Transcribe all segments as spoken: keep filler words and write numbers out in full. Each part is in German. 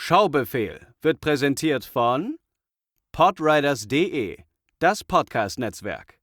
Schaubefehl wird präsentiert von podriders punkt de, das Podcast-Netzwerk.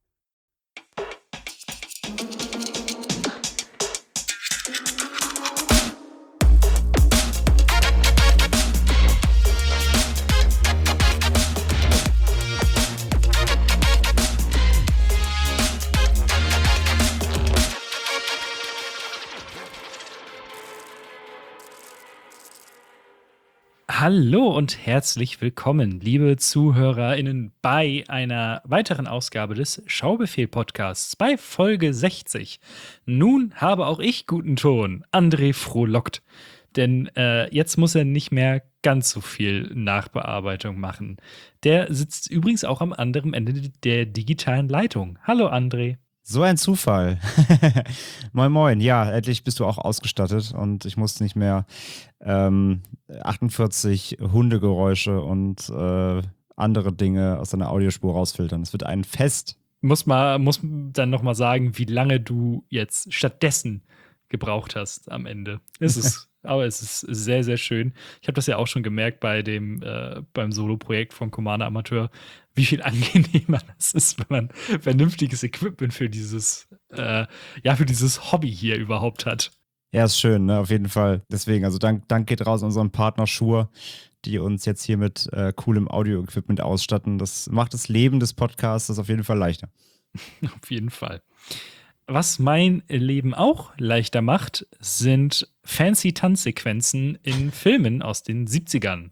Hallo und herzlich willkommen, liebe ZuhörerInnen, bei einer weiteren Ausgabe des Schaubefehl-Podcasts, bei Folge sechzig. Nun habe auch ich guten Ton. André frohlockt. Denn äh, jetzt muss er nicht mehr ganz so viel Nachbearbeitung machen. Der sitzt übrigens auch am anderen Ende der digitalen Leitung. Hallo André. So ein Zufall. Moin moin, ja, endlich bist du auch ausgestattet und ich muss nicht mehr ähm, achtundvierzig Hundegeräusche und äh, andere Dinge aus deiner Audiospur rausfiltern. Es wird ein Fest. Muss mal, muss dann noch mal sagen, wie lange du jetzt stattdessen gebraucht hast am Ende. Es ist, aber es ist sehr, sehr schön. Ich habe das ja auch schon gemerkt bei dem äh, beim Solo-Projekt von Commander Amateur, wie viel angenehmer das ist, wenn man vernünftiges Equipment für dieses, äh, ja, für dieses Hobby hier überhaupt hat. Ja, ist schön, ne? Auf jeden Fall. Deswegen, also Dank, Dank geht raus an unseren Partner Shure, die uns jetzt hier mit äh, coolem Audio-Equipment ausstatten. Das macht das Leben des Podcasts auf jeden Fall leichter. Auf jeden Fall. Was mein Leben auch leichter macht, sind fancy Tanzsequenzen in Filmen aus den siebzigern.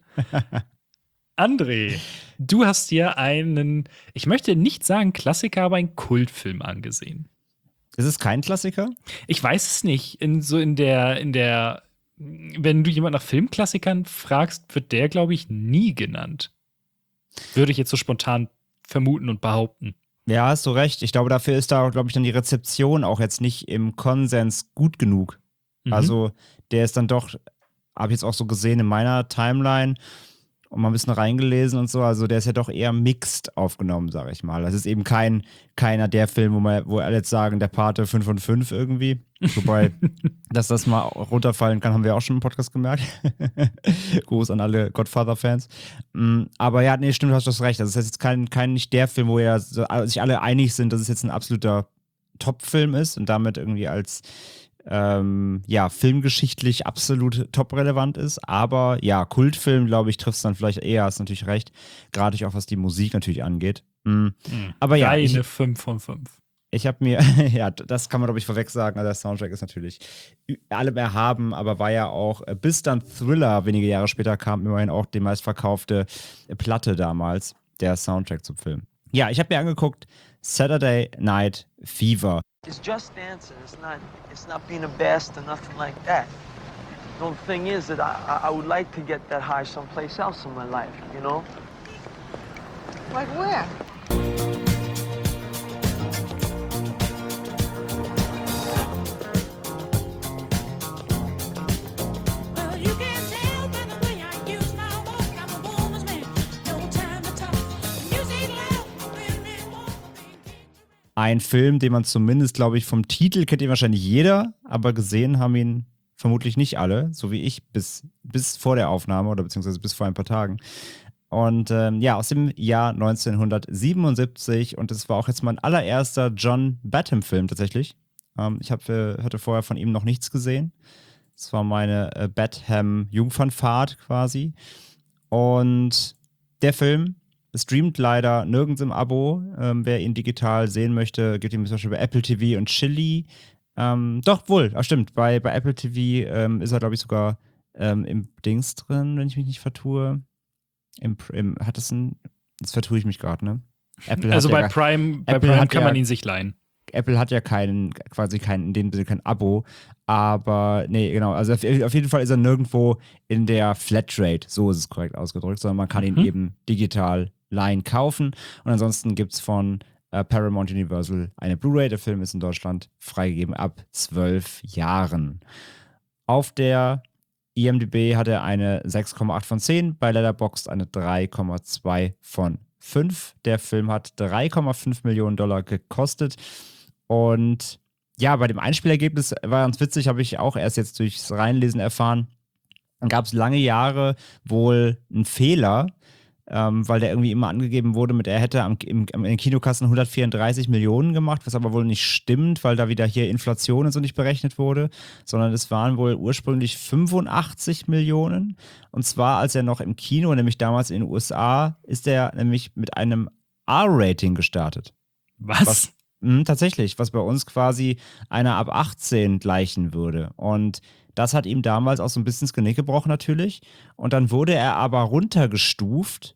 André, du hast dir einen, ich möchte nicht sagen Klassiker, aber einen Kultfilm angesehen. Ist es kein Klassiker? Ich weiß es nicht. In, so in der, in der, wenn du jemand nach Filmklassikern fragst, wird der, glaube ich, nie genannt. Würde ich jetzt so spontan vermuten und behaupten. Ja, hast du recht. Ich glaube, dafür ist da, glaube ich, dann die Rezeption auch jetzt nicht im Konsens gut genug. Mhm. Also, der ist dann doch, habe ich jetzt auch so gesehen in meiner Timeline und mal ein bisschen reingelesen und so, also der ist ja doch eher mixed aufgenommen, sage ich mal. Das ist eben kein, keiner der Film, wo, man, wo alle jetzt sagen, der Pate fünf von fünf irgendwie. Wobei, dass das mal runterfallen kann, haben wir auch schon im Podcast gemerkt. Gruß an alle Godfather-Fans. Aber ja, nee, stimmt, du hast das recht. Also das ist jetzt kein, kein nicht der Film, wo ja sich alle einig sind, dass es jetzt ein absoluter Top-Film ist und damit irgendwie als Ähm, ja, filmgeschichtlich absolut top-relevant ist, aber ja, Kultfilm, glaube ich, trifft es dann vielleicht eher, hast natürlich recht, gerade auch was die Musik natürlich angeht. Mhm. Mhm. Aber ja, Reine ich, fünf von fünf. Ich habe mir, ja, das kann man, glaube ich, vorweg sagen, also der Soundtrack ist natürlich allem erhaben, aber war ja auch, bis dann Thriller wenige Jahre später kam, immerhin auch die meistverkaufte Platte damals, der Soundtrack zum Film. Ja, ich habe mir angeguckt, Saturday Night Fever. It's just dancing. It's not. It's not being a best or nothing like that. The only thing is that I, I would like to get that high someplace else in my life. You know. Like where? Ein Film, den man zumindest, glaube ich, vom Titel kennt ihn wahrscheinlich jeder, aber gesehen haben ihn vermutlich nicht alle, so wie ich bis, bis vor der Aufnahme oder beziehungsweise bis vor ein paar Tagen. Und ähm, ja, aus dem Jahr neunzehnhundertsiebenundsiebzig und es war auch jetzt mein allererster John Badham-Film tatsächlich. Ähm, ich hab, äh, hatte vorher von ihm noch nichts gesehen. Es war meine äh, Badham-Jungfernfahrt quasi. Und der Film streamt leider nirgends im Abo. Ähm, wer ihn digital sehen möchte, geht ihm zum Beispiel bei Apple T V und Chili. Ähm, doch, wohl, ah, stimmt. Bei, bei Apple T V ähm, ist er, glaube ich, sogar ähm, im Dings drin, wenn ich mich nicht vertue. Im, im, hat es ein. Jetzt vertue ich mich gerade, ne? Apple also bei, ja, Prime, bei Prime kann ja, man ihn sich leihen. Apple hat ja keinen, quasi kein, in dem Sinne kein Abo, aber nee, genau, also auf, auf jeden Fall ist er nirgendwo in der Flatrate, so ist es korrekt ausgedrückt, sondern man kann ihn mhm. eben digital leihen kaufen und ansonsten gibt es von äh, Paramount Universal eine Blu-ray, der Film ist in Deutschland freigegeben ab zwölf Jahren. Auf der I M D B hat er eine sechs Komma acht von zehn, bei Letterboxd eine drei Komma zwei von fünf. Der Film hat drei Komma fünf Millionen Dollar gekostet und ja, bei dem Einspielergebnis war ganz witzig, habe ich auch erst jetzt durchs Reinlesen erfahren. Dann gab es lange Jahre wohl einen Fehler, ähm, weil der irgendwie immer angegeben wurde, mit er hätte am, im, in den Kinokassen hundertvierunddreißig Millionen gemacht, was aber wohl nicht stimmt, weil da wieder hier Inflation und so nicht berechnet wurde, sondern es waren wohl ursprünglich fünfundachtzig Millionen. Und zwar, als er noch im Kino, nämlich damals in den U S A, ist er nämlich mit einem R-Rating gestartet. Was? was mh, tatsächlich, was bei uns quasi einer ab achtzehn gleichen würde. Und das hat ihm damals auch so ein bisschen das Genick gebrochen natürlich. Und dann wurde er aber runtergestuft.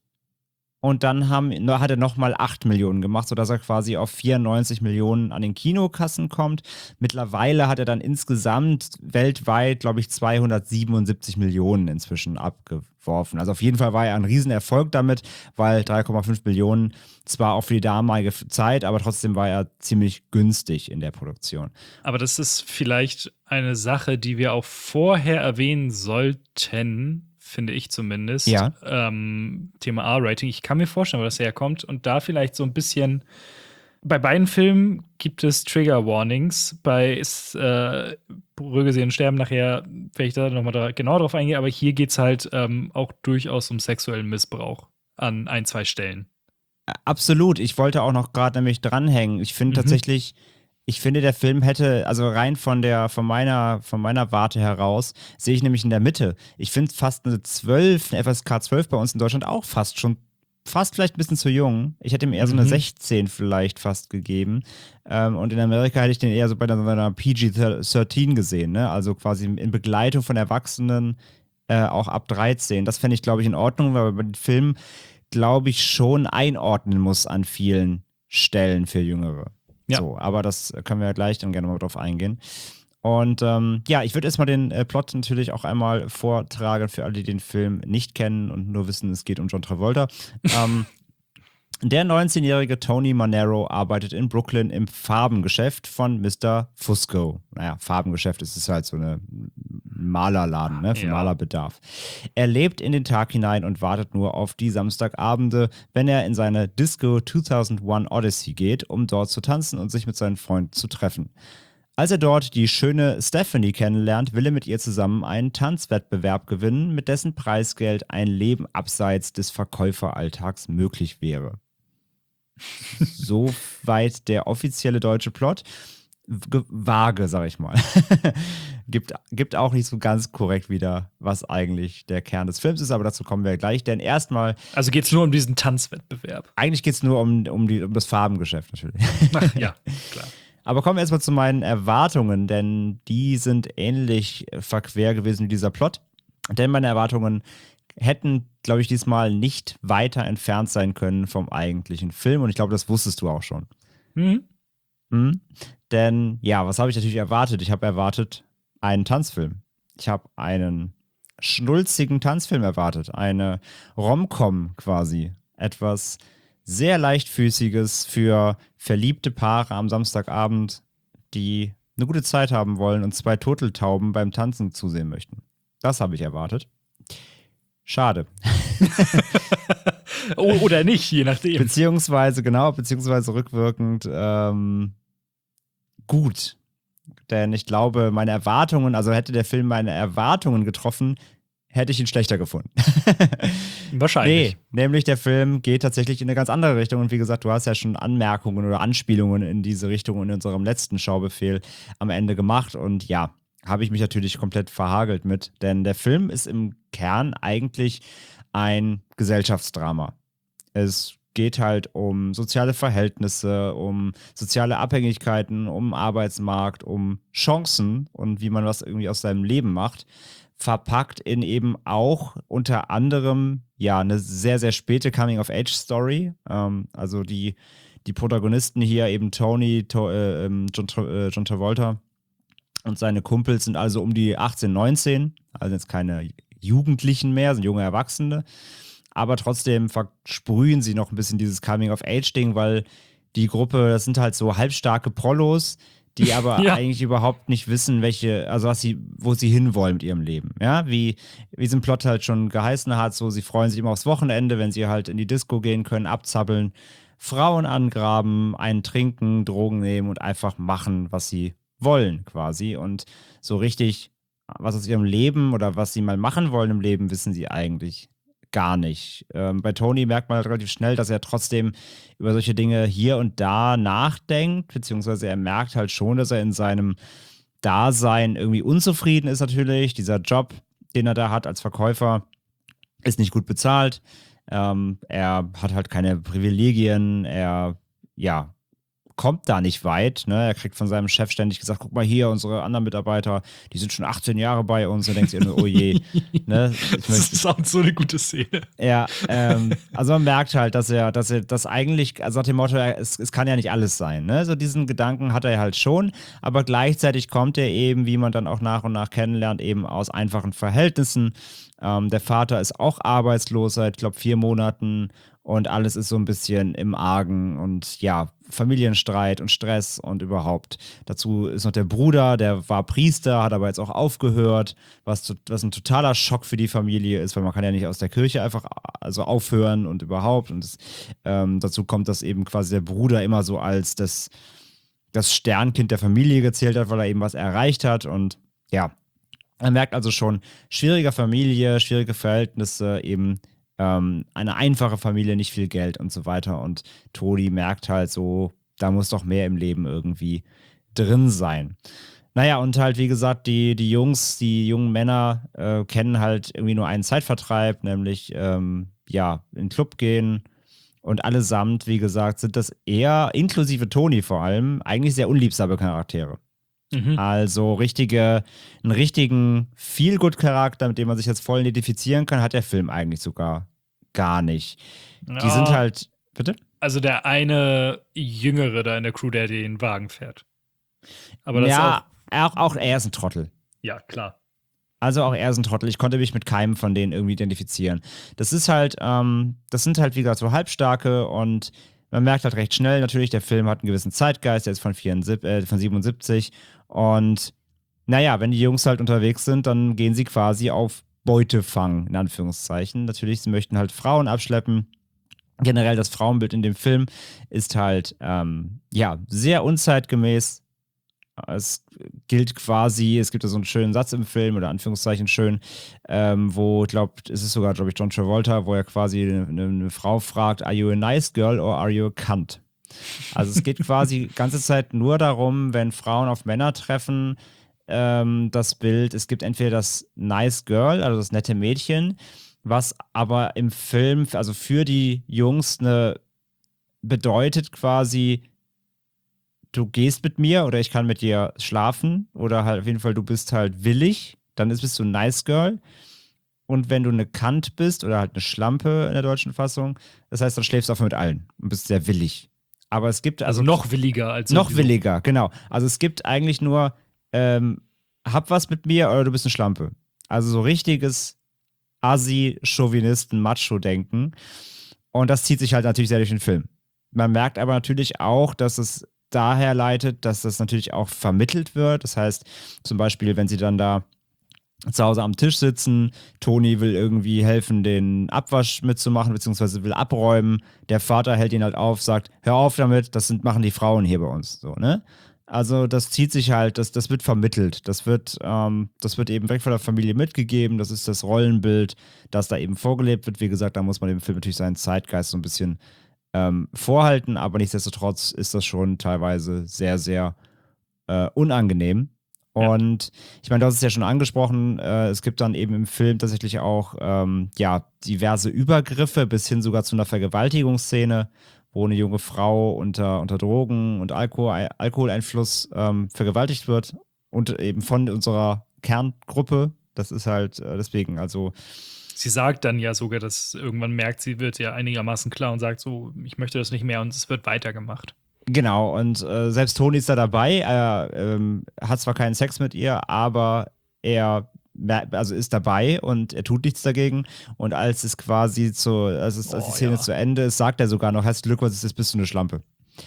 Und dann haben, hat er nochmal acht Millionen gemacht, sodass er quasi auf vierundneunzig Millionen an den Kinokassen kommt. Mittlerweile hat er dann insgesamt weltweit, glaube ich, zweihundertsiebenundsiebzig Millionen inzwischen abgeworfen. Also auf jeden Fall war er ein Riesenerfolg damit, weil drei Komma fünf Millionen zwar auch für die damalige Zeit, aber trotzdem war er ziemlich günstig in der Produktion. Aber das ist vielleicht eine Sache, die wir auch vorher erwähnen sollten, finde ich zumindest. Ja. Ähm, Thema R-Rating. Ich kann mir vorstellen, wo das herkommt. Und da vielleicht so ein bisschen. Bei beiden Filmen gibt es Trigger Warnings. Bei äh, Brügge sehen sterben nachher, werde ich da nochmal da genau drauf eingehen. Aber hier geht es halt ähm, auch durchaus um sexuellen Missbrauch an ein, zwei Stellen. Absolut. Ich wollte auch noch gerade nämlich dranhängen. Ich finde Mhm. tatsächlich. Ich finde, der Film hätte, also rein von der, von meiner, von meiner Warte heraus, sehe ich nämlich in der Mitte. Ich finde fast eine zwölf, eine F S K zwölf bei uns in Deutschland auch fast schon, fast vielleicht ein bisschen zu jung. Ich hätte ihm eher so eine Mhm. sechzehn vielleicht fast gegeben. Ähm, und in Amerika hätte ich den eher so bei einer, einer P G dreizehn gesehen, ne? Also quasi in Begleitung von Erwachsenen äh, auch ab dreizehn. Das fände ich, glaube ich, in Ordnung, weil man den Film, glaube ich, schon einordnen muss an vielen Stellen für Jüngere. Ja. So, aber das können wir ja gleich dann gerne mal drauf eingehen. Und ähm, ja, ich würde erstmal den äh, Plot natürlich auch einmal vortragen für alle, die den Film nicht kennen und nur wissen, es geht um John Travolta. ähm, der neunzehnjährige Tony Manero arbeitet in Brooklyn im Farbengeschäft von Mister Fusco. Naja, Farbengeschäft ist es halt so eine Malerladen, ne, für Ja. Malerbedarf. Er lebt in den Tag hinein und wartet nur auf die Samstagabende, wenn er in seine Disco zweitausendeins Odyssey geht, um dort zu tanzen und sich mit seinen Freunden zu treffen. Als er dort die schöne Stephanie kennenlernt, will er mit ihr zusammen einen Tanzwettbewerb gewinnen, mit dessen Preisgeld ein Leben abseits des Verkäuferalltags möglich wäre. Soweit der offizielle deutsche Plot. Ge- Vage, sag ich mal. gibt, gibt auch nicht so ganz korrekt wieder, was eigentlich der Kern des Films ist, aber dazu kommen wir gleich. Denn erstmal, Also geht es nur um diesen Tanzwettbewerb. eigentlich geht es nur um, um, die, um das Farbengeschäft natürlich. Ach, ja, klar. Aber kommen wir erstmal zu meinen Erwartungen, denn die sind ähnlich verquer gewesen wie dieser Plot. Denn meine Erwartungen hätten, glaube ich, diesmal nicht weiter entfernt sein können vom eigentlichen Film. Und ich glaube, das wusstest du auch schon. Mhm. Hm? Denn, ja, was habe ich natürlich erwartet? Ich habe erwartet einen Tanzfilm. Ich habe einen schnulzigen Tanzfilm erwartet. Eine Rom-Com quasi. Etwas sehr leichtfüßiges für verliebte Paare am Samstagabend, die eine gute Zeit haben wollen und zwei Turteltauben beim Tanzen zusehen möchten. Das habe ich erwartet. Schade. Oh, oder nicht, je nachdem. Beziehungsweise, genau, beziehungsweise rückwirkend ähm, gut. Denn ich glaube, meine Erwartungen, also hätte der Film meine Erwartungen getroffen, hätte ich ihn schlechter gefunden. Wahrscheinlich. Nee, nämlich der Film geht tatsächlich in eine ganz andere Richtung. Und wie gesagt, du hast ja schon Anmerkungen oder Anspielungen in diese Richtung in unserem letzten Schaubefehl am Ende gemacht. Und ja, habe ich mich natürlich komplett verhagelt mit. Denn der Film ist im Kern eigentlich ein Gesellschaftsdrama. Es geht halt um soziale Verhältnisse, um soziale Abhängigkeiten, um Arbeitsmarkt, um Chancen und wie man was irgendwie aus seinem Leben macht. Verpackt in eben auch unter anderem ja eine sehr, sehr späte Coming-of-Age-Story. Ähm, also die, die Protagonisten hier eben Tony, to, äh, John, äh, John Travolta und seine Kumpels sind also um die achtzehn, neunzehn, also jetzt keine Jugendlichen mehr, sind junge Erwachsene. Aber trotzdem versprühen sie noch ein bisschen dieses Coming-of-Age-Ding, weil die Gruppe, das sind halt so halbstarke Prollos, die aber Ja. eigentlich überhaupt nicht wissen, welche, also was sie, wo sie hinwollen mit ihrem Leben. Ja, wie, wie es im Plot halt schon geheißen hat, so sie freuen sich immer aufs Wochenende, wenn sie halt in die Disco gehen können, abzappeln, Frauen angraben, einen trinken, Drogen nehmen und einfach machen, was sie wollen quasi. Und so richtig was aus ihrem Leben oder was sie mal machen wollen im Leben, wissen sie eigentlich gar nicht. Ähm, bei Tony merkt man halt relativ schnell, dass er trotzdem über solche Dinge hier und da nachdenkt, beziehungsweise er merkt halt schon, dass er in seinem Dasein irgendwie unzufrieden ist natürlich. Dieser Job, den er da hat als Verkäufer, ist nicht gut bezahlt. Ähm, er hat halt keine Privilegien. Er, ja, kommt da nicht weit. Ne? Er kriegt von seinem Chef ständig gesagt, guck mal hier, unsere anderen Mitarbeiter, die sind schon achtzehn Jahre bei uns. Und denkt ihr nur, oh je. Ne? Das ist auch so eine gute Szene. Ja, ähm, also man merkt halt, dass er, dass er das eigentlich, also nach dem Motto, es, es kann ja nicht alles sein. Ne? So diesen Gedanken hat er halt schon, aber gleichzeitig kommt er eben, wie man dann auch nach und nach kennenlernt, eben aus einfachen Verhältnissen. Ähm, der Vater ist auch arbeitslos seit, ich glaube, vier Monaten und alles ist so ein bisschen im Argen und ja, Familienstreit und Stress und überhaupt. Dazu ist noch der Bruder, der war Priester, hat aber jetzt auch aufgehört, was, was ein totaler Schock für die Familie ist, weil man kann ja nicht aus der Kirche einfach also aufhören und überhaupt. Und das, ähm, dazu kommt, dass eben quasi der Bruder immer so als das, das Sternkind der Familie gezählt hat, weil er eben was erreicht hat und ja, man merkt also schon, schwierige Familie, schwierige Verhältnisse, eben ähm, eine einfache Familie, nicht viel Geld und so weiter. Und Tony merkt halt so, da muss doch mehr im Leben irgendwie drin sein. Naja, und halt, wie gesagt, die, die Jungs, die jungen Männer äh, kennen halt irgendwie nur einen Zeitvertreib, nämlich, ähm, ja, in den Club gehen. Und allesamt, wie gesagt, sind das eher, inklusive Tony vor allem, eigentlich sehr unliebsame Charaktere. Mhm. Also richtige, einen richtigen Feel-Good-Charakter, mit dem man sich jetzt voll identifizieren kann, hat der Film eigentlich sogar gar nicht. Ja. Die sind halt, bitte? Also der eine Jüngere da in der Crew, der den Wagen fährt. Aber das ja, auch, auch, auch er ist ein Trottel. Ja, klar. Also auch er ist ein Trottel. Ich konnte mich mit keinem von denen irgendwie identifizieren. Das ist halt, ähm, das sind halt, wie gesagt, so Halbstarke und man merkt halt recht schnell natürlich, der Film hat einen gewissen Zeitgeist, der ist von, vierundsiebzig, äh, von siebenundsiebzig und naja, wenn die Jungs halt unterwegs sind, dann gehen sie quasi auf Beutefang, in Anführungszeichen. Natürlich, sie möchten halt Frauen abschleppen. Generell das Frauenbild in dem Film ist halt, ähm, ja, sehr unzeitgemäß. Es gilt quasi, es gibt ja so einen schönen Satz im Film, oder Anführungszeichen schön, ähm, wo, ich glaube, es ist sogar, glaube ich, John Travolta, wo er quasi eine, eine Frau fragt, are you a nice girl or are you a cunt? Also es geht quasi die ganze Zeit nur darum, wenn Frauen auf Männer treffen, ähm, das Bild, es gibt entweder das nice girl, also das nette Mädchen, was aber im Film, also für die Jungs eine bedeutet quasi, du gehst mit mir oder ich kann mit dir schlafen oder halt auf jeden Fall, du bist halt willig, dann bist du ein Nice Girl. Und wenn du eine Kant bist oder halt eine Schlampe in der deutschen Fassung, das heißt, dann schläfst du einfach mit allen und bist sehr willig. Aber es gibt also, also noch williger als noch williger, genau. Also es gibt eigentlich nur ähm, hab was mit mir oder du bist eine Schlampe. Also so richtiges Assi, Chauvinisten, Macho-Denken. Und das zieht sich halt natürlich sehr durch den Film. Man merkt aber natürlich auch, dass es daher leitet, dass das natürlich auch vermittelt wird. Das heißt, zum Beispiel, wenn sie dann da zu Hause am Tisch sitzen, Tony will irgendwie helfen, den Abwasch mitzumachen, beziehungsweise will abräumen. Der Vater hält ihn halt auf, sagt, hör auf damit, das sind, machen die Frauen hier bei uns. So, ne? Also das zieht sich halt, das, das wird vermittelt. Das wird, ähm, das wird eben weg von der Familie mitgegeben. Das ist das Rollenbild, das da eben vorgelebt wird. Wie gesagt, da muss man dem Film natürlich seinen Zeitgeist so ein bisschen ähm, vorhalten, aber nichtsdestotrotz ist das schon teilweise sehr, sehr äh, unangenehm. Und ich meine, du hast es ja schon angesprochen, äh, es gibt dann eben im Film tatsächlich auch ähm, ja, diverse Übergriffe bis hin sogar zu einer Vergewaltigungsszene, wo eine junge Frau unter, unter Drogen- und Alkohol, Alkoholeinfluss ähm, vergewaltigt wird und eben von unserer Kerngruppe. Das ist halt äh, deswegen, also sie sagt dann ja sogar, dass irgendwann merkt, sie wird ja einigermaßen klar und sagt so, ich möchte das nicht mehr und es wird weitergemacht. Genau, und äh, selbst Tony ist da dabei. Er ähm, hat zwar keinen Sex mit ihr, aber er also ist dabei und er tut nichts dagegen. Und als es quasi zu, als, es, als die Szene ja. zu Ende ist, sagt er sogar noch, herzlichen Glückwunsch, jetzt bist du eine Schlampe.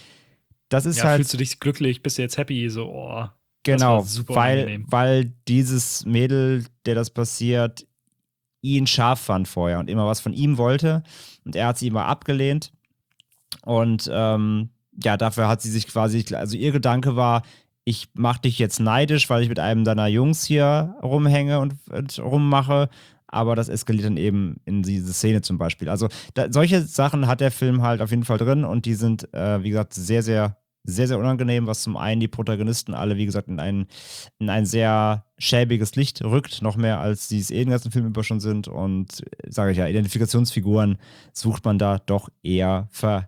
Das ist ja, halt. Fühlst du dich glücklich, bist du jetzt happy? So, oh, genau, das war super weil, unangenehm. weil dieses Mädel, der das passiert, ihn scharf fand vorher und immer was von ihm wollte. Und er hat sie immer abgelehnt. Und ähm, ja, dafür hat sie sich quasi, also ihr Gedanke war, ich mach dich jetzt neidisch, weil ich mit einem deiner Jungs hier rumhänge und, und rummache, aber das eskaliert dann eben in diese Szene zum Beispiel. Also da, solche Sachen hat der Film halt auf jeden Fall drin und die sind, äh, wie gesagt, sehr, sehr, sehr, sehr unangenehm, was zum einen die Protagonisten alle, wie gesagt, in ein, in ein sehr schäbiges Licht rückt, noch mehr als sie es eh den ganzen Film über schon sind und, sage ich ja, Identifikationsfiguren sucht man da doch eher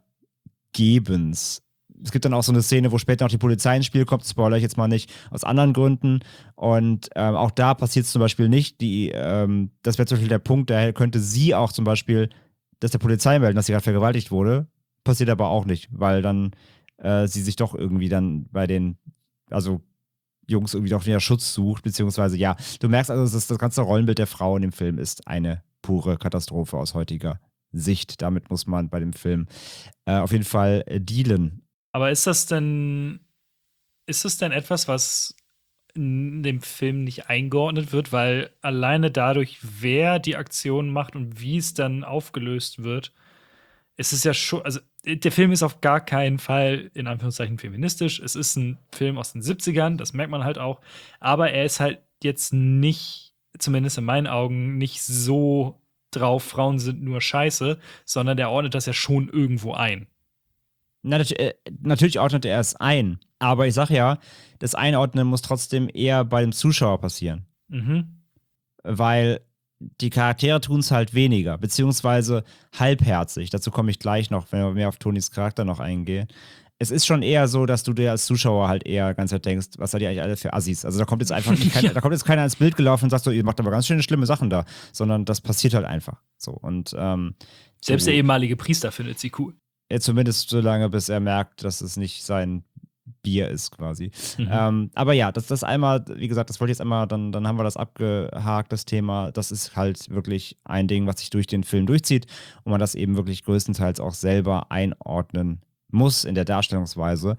vergebens. Es gibt dann auch so eine Szene, wo später noch die Polizei ins Spiel kommt, spoilere ich jetzt mal nicht, aus anderen Gründen. Und ähm, auch da passiert es zum Beispiel nicht. Die, ähm, das wäre zum Beispiel der Punkt, daher könnte sie auch zum Beispiel das der Polizei melden, dass sie gerade vergewaltigt wurde. Passiert aber auch nicht, weil dann äh, sie sich doch irgendwie dann bei den, also Jungs irgendwie doch wieder Schutz sucht, beziehungsweise ja, du merkst also, dass das ganze Rollenbild der Frau in dem Film ist eine pure Katastrophe aus heutiger Sicht. Damit muss man bei dem Film äh, auf jeden Fall äh, dealen. Aber ist das denn, ist das denn etwas, was in dem Film nicht eingeordnet wird, weil alleine dadurch, wer die Aktion macht und wie es dann aufgelöst wird, ist es ja schon, also der Film ist auf gar keinen Fall in Anführungszeichen feministisch. Es ist ein Film aus den siebzigern, das merkt man halt auch, aber er ist halt jetzt nicht, zumindest in meinen Augen, nicht so drauf, Frauen sind nur scheiße, sondern der ordnet das ja schon irgendwo ein. Na, natürlich ordnet er es ein, aber ich sag ja, das Einordnen muss trotzdem eher bei dem Zuschauer passieren. Mhm. Weil die Charaktere tun es halt weniger, beziehungsweise halbherzig. Dazu komme ich gleich noch, wenn wir mehr auf Tonys Charakter noch eingehen. Es ist schon eher so, dass du dir als Zuschauer halt eher ganz Zeit denkst, was seid ihr eigentlich alle für Assis? Also da kommt jetzt einfach kein, ja. da kommt jetzt keiner ins Bild gelaufen und sagt so, ihr macht aber ganz schöne schlimme Sachen da, sondern das passiert halt einfach. So und ähm, selbst so, der ehemalige Priester findet sie cool. Ja, zumindest so lange, bis er merkt, dass es nicht sein Bier ist, quasi. Mhm. Ähm, aber ja, das, das einmal, wie gesagt, das wollte ich jetzt einmal, dann, dann haben wir das abgehakt, das Thema. Das ist halt wirklich ein Ding, was sich durch den Film durchzieht und man das eben wirklich größtenteils auch selber einordnen muss in der Darstellungsweise.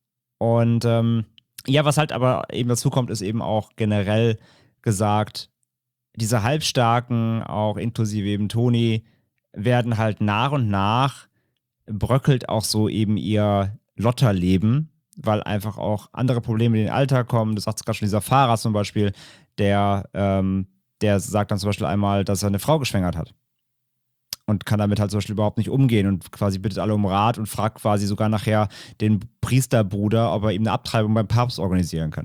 Und ähm, ja, was halt aber eben dazu kommt, ist eben auch generell gesagt, diese Halbstarken, auch inklusive eben Toni, werden halt nach und nach bröckelt auch so eben ihr Lotterleben, weil einfach auch andere Probleme in den Alltag kommen. Du sagst gerade schon, dieser Fahrer zum Beispiel, der, ähm, der sagt dann zum Beispiel einmal, dass er eine Frau geschwängert hat. Und kann damit halt zum Beispiel überhaupt nicht umgehen und quasi bittet alle um Rat und fragt quasi sogar nachher den Priesterbruder, ob er ihm eine Abtreibung beim Papst organisieren kann.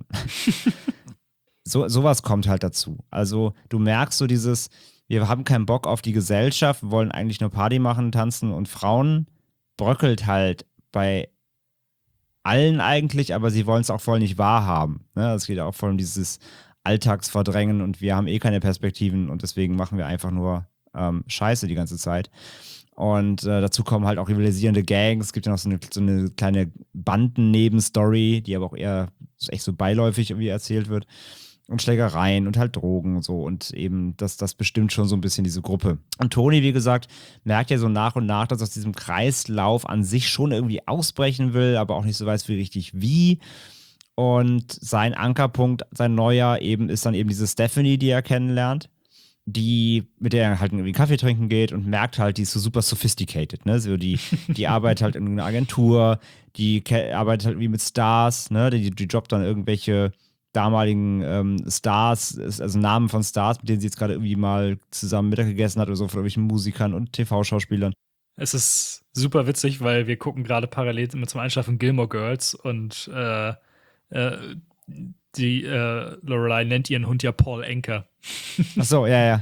so, sowas kommt halt dazu. Also du merkst so dieses, wir haben keinen Bock auf die Gesellschaft, wir wollen eigentlich nur Party machen, tanzen und Frauen bröckelt halt bei allen eigentlich, aber sie wollen es auch voll nicht wahrhaben. Ne? Es geht auch voll um dieses Alltagsverdrängen und wir haben eh keine Perspektiven und deswegen machen wir einfach nur ähm, Scheiße die ganze Zeit. Und äh, dazu kommen halt auch rivalisierende Gangs. Es gibt ja noch so eine, so eine kleine Banden-Nebenstory, die aber auch eher echt so beiläufig irgendwie erzählt wird. Und Schlägereien und halt Drogen und so. Und eben, das, das bestimmt schon so ein bisschen diese Gruppe. Und Toni, wie gesagt, merkt ja so nach und nach, dass er aus diesem Kreislauf an sich schon irgendwie ausbrechen will, aber auch nicht so weiß, wie richtig wie. Und sein Ankerpunkt, sein neuer eben, ist dann eben diese Stephanie, die er kennenlernt, die, mit der er halt irgendwie Kaffee trinken geht und merkt halt, die ist so super sophisticated, ne? So die, die arbeitet halt in einer Agentur, die ke- arbeitet halt wie mit Stars, ne? Die, die jobbt dann irgendwelche damaligen ähm, Stars, also Namen von Stars, mit denen sie jetzt gerade irgendwie mal zusammen Mittag gegessen hat oder so, von irgendwelchen Musikern und T V-Schauspielern. Es ist super witzig, weil wir gucken gerade parallel immer zum Einschlafen Gilmore Girls und äh, äh, die äh, Lorelei nennt ihren Hund ja Paul Anka. Ach so, ja, ja.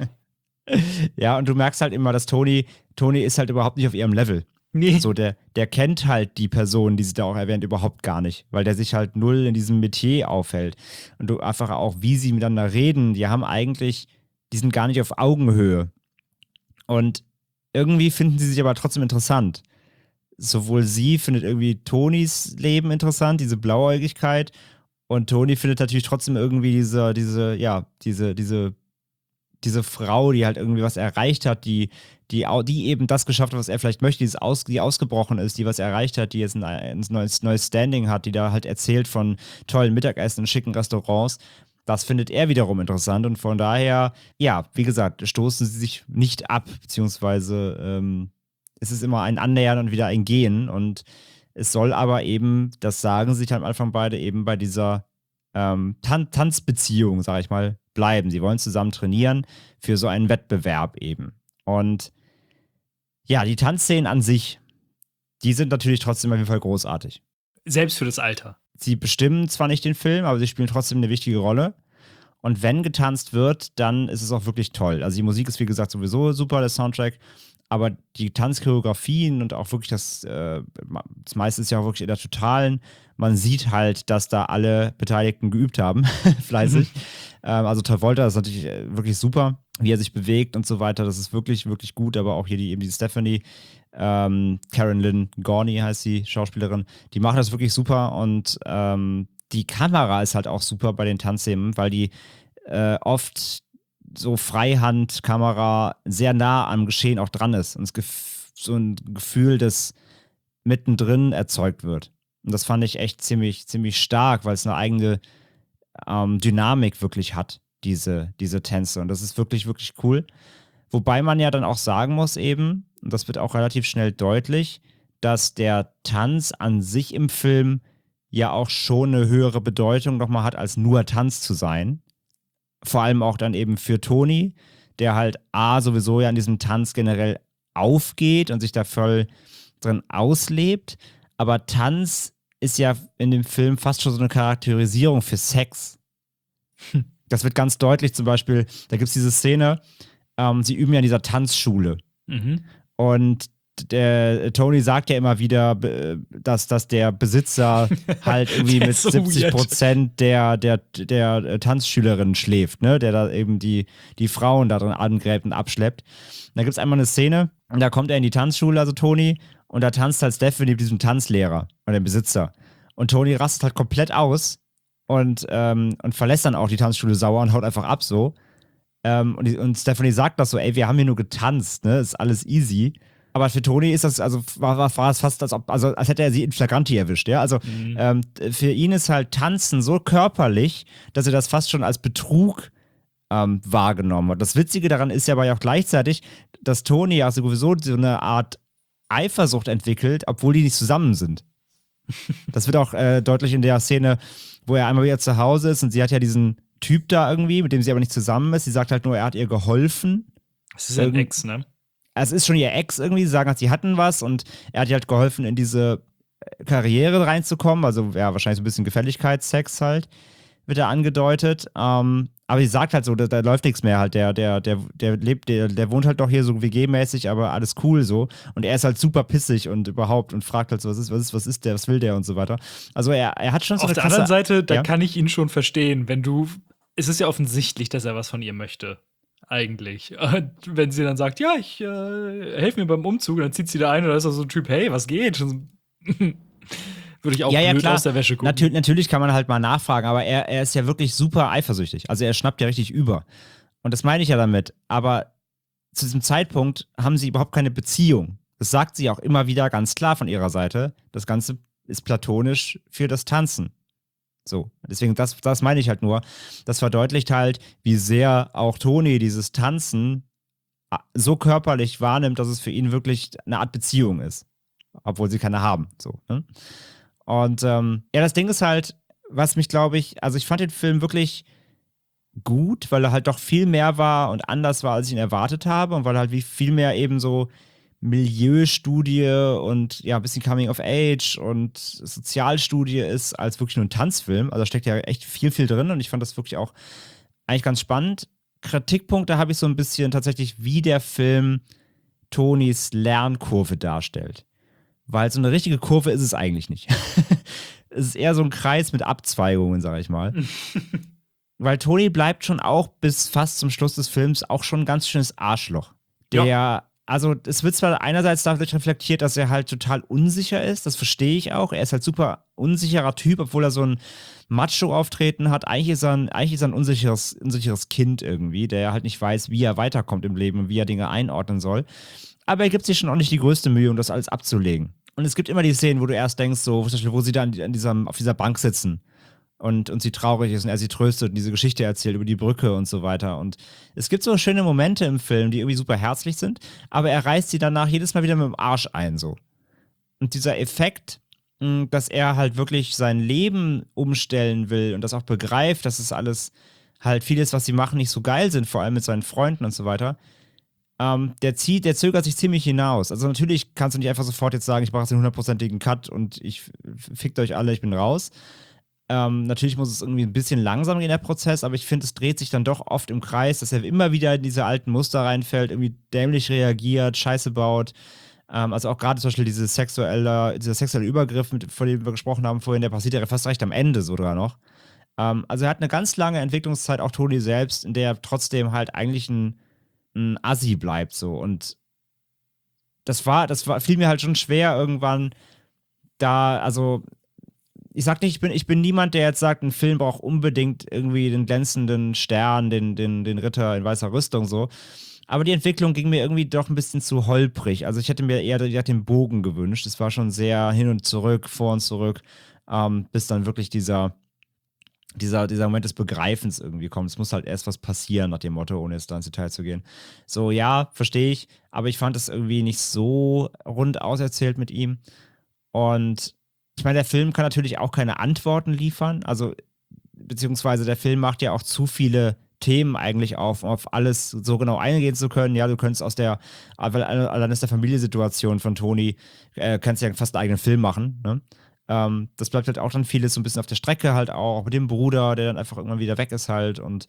Ja, und du merkst halt immer, dass Toni, Toni ist halt überhaupt nicht auf ihrem Level. Nee. So, der, der kennt halt die Person, die sie da auch erwähnt, überhaupt gar nicht, weil der sich halt null in diesem Metier aufhält. Und du einfach auch, wie sie miteinander reden, die haben eigentlich, die sind gar nicht auf Augenhöhe. Und irgendwie finden sie sich aber trotzdem interessant. Sowohl sie findet irgendwie Tonis Leben interessant, diese Blauäugigkeit, und Toni findet natürlich trotzdem irgendwie diese, diese, ja, diese, diese, diese Frau, die halt irgendwie was erreicht hat, die, die, die eben das geschafft hat, was er vielleicht möchte, die, aus, die ausgebrochen ist, die was erreicht hat, die jetzt ein, ein neues, neues Standing hat, die da halt erzählt von tollen Mittagessen in schicken Restaurants. Das findet er wiederum interessant und von daher, ja, wie gesagt, stoßen sie sich nicht ab, beziehungsweise ähm, es ist immer ein Annähern und wieder ein Gehen und Es soll aber eben, das sagen sich am Anfang beide, eben bei dieser ähm, Tan- Tanzbeziehung, sag ich mal, bleiben. Sie wollen zusammen trainieren für so einen Wettbewerb eben. Und ja, die Tanzszenen an sich, die sind natürlich trotzdem auf jeden Fall großartig. Selbst für das Alter. Sie bestimmen zwar nicht den Film, aber sie spielen trotzdem eine wichtige Rolle. Und wenn getanzt wird, dann ist es auch wirklich toll. Also die Musik ist, wie gesagt, sowieso super, der Soundtrack. Aber die Tanzchoreografien und auch wirklich das, äh, das meiste ist ja auch wirklich in der Totalen. Man sieht halt, dass da alle Beteiligten geübt haben, fleißig. Mhm. Ähm, also Travolta ist natürlich wirklich super, wie er sich bewegt und so weiter. Das ist wirklich, wirklich gut. Aber auch hier die, eben die Stephanie, ähm, Karen Lynn Gorney heißt sie, Schauspielerin, die machen das wirklich super. Und ähm, die Kamera ist halt auch super bei den Tanzszenen, weil die äh, oft so Freihandkamera sehr nah am Geschehen auch dran ist und es gef- so ein Gefühl, das mittendrin erzeugt wird. Und das fand ich echt ziemlich, ziemlich stark, weil es eine eigene ähm, Dynamik wirklich hat, diese, diese Tänze. Und das ist wirklich, wirklich cool. Wobei man ja dann auch sagen muss eben, und das wird auch relativ schnell deutlich, dass der Tanz an sich im Film ja auch schon eine höhere Bedeutung nochmal hat, als nur Tanz zu sein. Vor allem auch dann eben für Tony, der halt A, sowieso ja in diesem Tanz generell aufgeht und sich da voll drin auslebt. Aber Tanz ist ja in dem Film fast schon so eine Charakterisierung für Sex. Hm. Das wird ganz deutlich, zum Beispiel, da gibt es diese Szene, ähm, sie üben ja in dieser Tanzschule. Mhm. Und der Tony sagt ja immer wieder, dass, dass der Besitzer halt irgendwie mit so siebzig Prozent der, der, der Tanzschülerinnen schläft, ne? Der da eben die, die Frauen da drin angräbt und abschleppt. Da gibt es einmal eine Szene, und da kommt er in die Tanzschule, also Tony, und da tanzt halt Stephanie mit diesem Tanzlehrer oder dem Besitzer. Und Tony rastet halt komplett aus und, ähm, und verlässt dann auch die Tanzschule sauer und haut einfach ab so. Ähm, und, die, und Stephanie sagt das so, ey, wir haben hier nur getanzt, ne? Ist alles easy. Aber für Tony ist das, also war, war, war es fast, als, ob, also, als hätte er sie in Flagranti erwischt, ja. Also mhm. ähm, für ihn ist halt Tanzen so körperlich, dass er das fast schon als Betrug ähm, wahrgenommen hat. Das Witzige daran ist ja aber auch gleichzeitig, dass Tony ja sowieso so eine Art Eifersucht entwickelt, obwohl die nicht zusammen sind. Das wird auch äh, deutlich in der Szene, wo er einmal wieder zu Hause ist und sie hat ja diesen Typ da irgendwie, mit dem sie aber nicht zusammen ist. Sie sagt halt nur, er hat ihr geholfen. Das ist ein Ex, ne? Es ist schon ihr Ex irgendwie, sie sagen halt, sie hatten was und er hat ihr halt geholfen, in diese Karriere reinzukommen, also ja, wahrscheinlich so ein bisschen Gefälligkeitssex halt, wird er angedeutet, ähm, aber sie sagt halt so, da, da läuft nichts mehr halt, der, der, der, der lebt, der, der wohnt halt doch hier so W G-mäßig, aber alles cool so und er ist halt super pissig und überhaupt und fragt halt so, was ist, was ist, was ist der, was will der und so weiter. Also er, er hat schon so Auf eine der krasse, anderen Seite, da ja? kann ich ihn schon verstehen, wenn du, es ist ja offensichtlich, dass er was von ihr möchte. Eigentlich. Und wenn sie dann sagt, ja, ich äh, helfe mir beim Umzug, dann zieht sie da ein und da ist auch so ein Typ, hey, was geht? Würde ich auch ja, ja, blöd klar. aus der Wäsche gucken. Natür- natürlich kann man halt mal nachfragen, aber er, er ist ja wirklich super eifersüchtig. Also er schnappt ja richtig über. Und das meine ich ja damit. Aber zu diesem Zeitpunkt haben sie überhaupt keine Beziehung. Das sagt sie auch immer wieder ganz klar von ihrer Seite. Das Ganze ist platonisch für das Tanzen. So, deswegen, das, das meine ich halt nur. Das verdeutlicht halt, wie sehr auch Tony dieses Tanzen so körperlich wahrnimmt, dass es für ihn wirklich eine Art Beziehung ist. Obwohl sie keine haben. So, ne? Und ähm, ja, das Ding ist halt, was mich, glaube ich, also ich fand den Film wirklich gut, weil er halt doch viel mehr war und anders war, als ich ihn erwartet habe und weil er halt wie viel mehr eben so Milieustudie und ja, ein bisschen Coming of Age und Sozialstudie ist, als wirklich nur ein Tanzfilm. Also da steckt ja echt viel, viel drin und ich fand das wirklich auch eigentlich ganz spannend. Kritikpunkte habe ich so ein bisschen tatsächlich, wie der Film Tonys Lernkurve darstellt. Weil so eine richtige Kurve ist es eigentlich nicht. Es ist eher so ein Kreis mit Abzweigungen, sage ich mal. Weil Tony bleibt schon auch bis fast zum Schluss des Films auch schon ein ganz schönes Arschloch. Der ja. Also es wird zwar einerseits dadurch reflektiert, dass er halt total unsicher ist, das verstehe ich auch. Er ist halt super unsicherer Typ, obwohl er so ein Macho-Auftreten hat. Eigentlich ist er ein, eigentlich ist er ein unsicheres, unsicheres Kind irgendwie, der halt nicht weiß, wie er weiterkommt im Leben und wie er Dinge einordnen soll. Aber er gibt sich schon auch nicht die größte Mühe, um das alles abzulegen. Und es gibt immer die Szenen, wo du erst denkst, so, wo sie da an diesem, auf dieser Bank sitzen. Und, und sie traurig ist und er sie tröstet und diese Geschichte erzählt über die Brücke und so weiter. Und es gibt so schöne Momente im Film, die irgendwie super herzlich sind, aber er reißt sie danach jedes Mal wieder mit dem Arsch ein, so. Und dieser Effekt, mh, dass er halt wirklich sein Leben umstellen will und das auch begreift, dass es alles halt vieles, was sie machen, nicht so geil sind, vor allem mit seinen Freunden und so weiter. Ähm, der zieht, der zögert sich ziemlich hinaus. Also natürlich kannst du nicht einfach sofort jetzt sagen, ich mache jetzt einen hundertprozentigen Cut und ich fickt euch alle, ich bin raus. Ähm, natürlich muss es irgendwie ein bisschen langsam gehen, der Prozess, aber ich finde, es dreht sich dann doch oft im Kreis, dass er immer wieder in diese alten Muster reinfällt, irgendwie dämlich reagiert, Scheiße baut. Ähm, also auch gerade zum Beispiel diese sexuelle, dieser sexuelle Übergriff, mit, von dem wir gesprochen haben vorhin, der passiert ja fast recht am Ende sogar noch. Ähm, also er hat eine ganz lange Entwicklungszeit, auch Tony selbst, in der er trotzdem halt eigentlich ein, ein Assi bleibt so. Und das war, das war, fiel mir halt schon schwer irgendwann da, also ich sag nicht, ich bin, ich bin niemand, der jetzt sagt, ein Film braucht unbedingt irgendwie den glänzenden Stern, den, den, den Ritter in weißer Rüstung so. Aber die Entwicklung ging mir irgendwie doch ein bisschen zu holprig. Also ich hätte mir eher den Bogen gewünscht. Es war schon sehr hin und zurück, vor und zurück, ähm, bis dann wirklich dieser, dieser, dieser Moment des Begreifens irgendwie kommt. Es muss halt erst was passieren, nach dem Motto, ohne jetzt da ins Detail zu gehen. So, ja, verstehe ich, aber ich fand es irgendwie nicht so rund auserzählt mit ihm. Und ich meine, der Film kann natürlich auch keine Antworten liefern, also beziehungsweise der Film macht ja auch zu viele Themen eigentlich auf, um auf alles so genau eingehen zu können. Ja, du könntest aus der, allein aus der Familiensituation von Tony, äh, kannst ja fast einen eigenen Film machen, ne? Ähm, das bleibt halt auch dann vieles so ein bisschen auf der Strecke halt auch, auch mit dem Bruder, der dann einfach irgendwann wieder weg ist halt und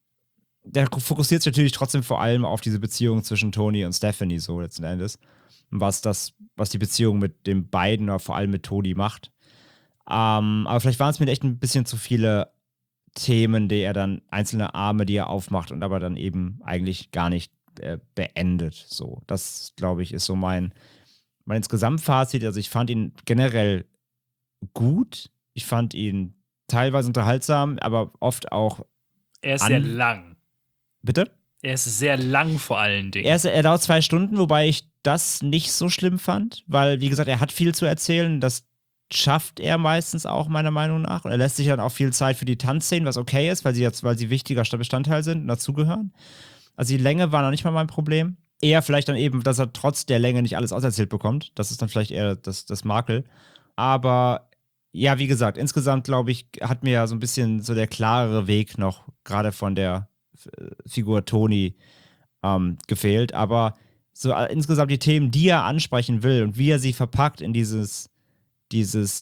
der fokussiert sich natürlich trotzdem vor allem auf diese Beziehung zwischen Tony und Stephanie so letzten Endes. Was das, was die Beziehung mit den beiden oder vor allem mit Tony macht. Ähm, aber vielleicht waren es mir echt ein bisschen zu viele Themen, die er dann, einzelne Arme, die er aufmacht und aber dann eben eigentlich gar nicht äh, beendet. So, das, glaube ich, ist so mein, mein Insgesamtfazit. Also ich fand ihn generell gut. Ich fand ihn teilweise unterhaltsam, aber oft auch Er ist an- sehr lang. Bitte? Er ist sehr lang vor allen Dingen. Er, ist, er dauert zwei Stunden, wobei ich das nicht so schlimm fand, weil, wie gesagt, er hat viel zu erzählen. Das schafft er meistens auch, meiner Meinung nach. Und er lässt sich dann auch viel Zeit für die Tanzszenen, was okay ist, weil sie jetzt, weil sie wichtiger Bestandteil sind und dazugehören. Also die Länge war noch nicht mal mein Problem. Eher vielleicht dann eben, dass er trotz der Länge nicht alles auserzählt bekommt. Das ist dann vielleicht eher das, das Makel. Aber ja, wie gesagt, insgesamt, glaube ich, hat mir ja so ein bisschen so der klarere Weg noch, gerade von der Figur Tony, ähm, gefehlt. Aber so äh, insgesamt die Themen, die er ansprechen will und wie er sie verpackt in dieses, dieses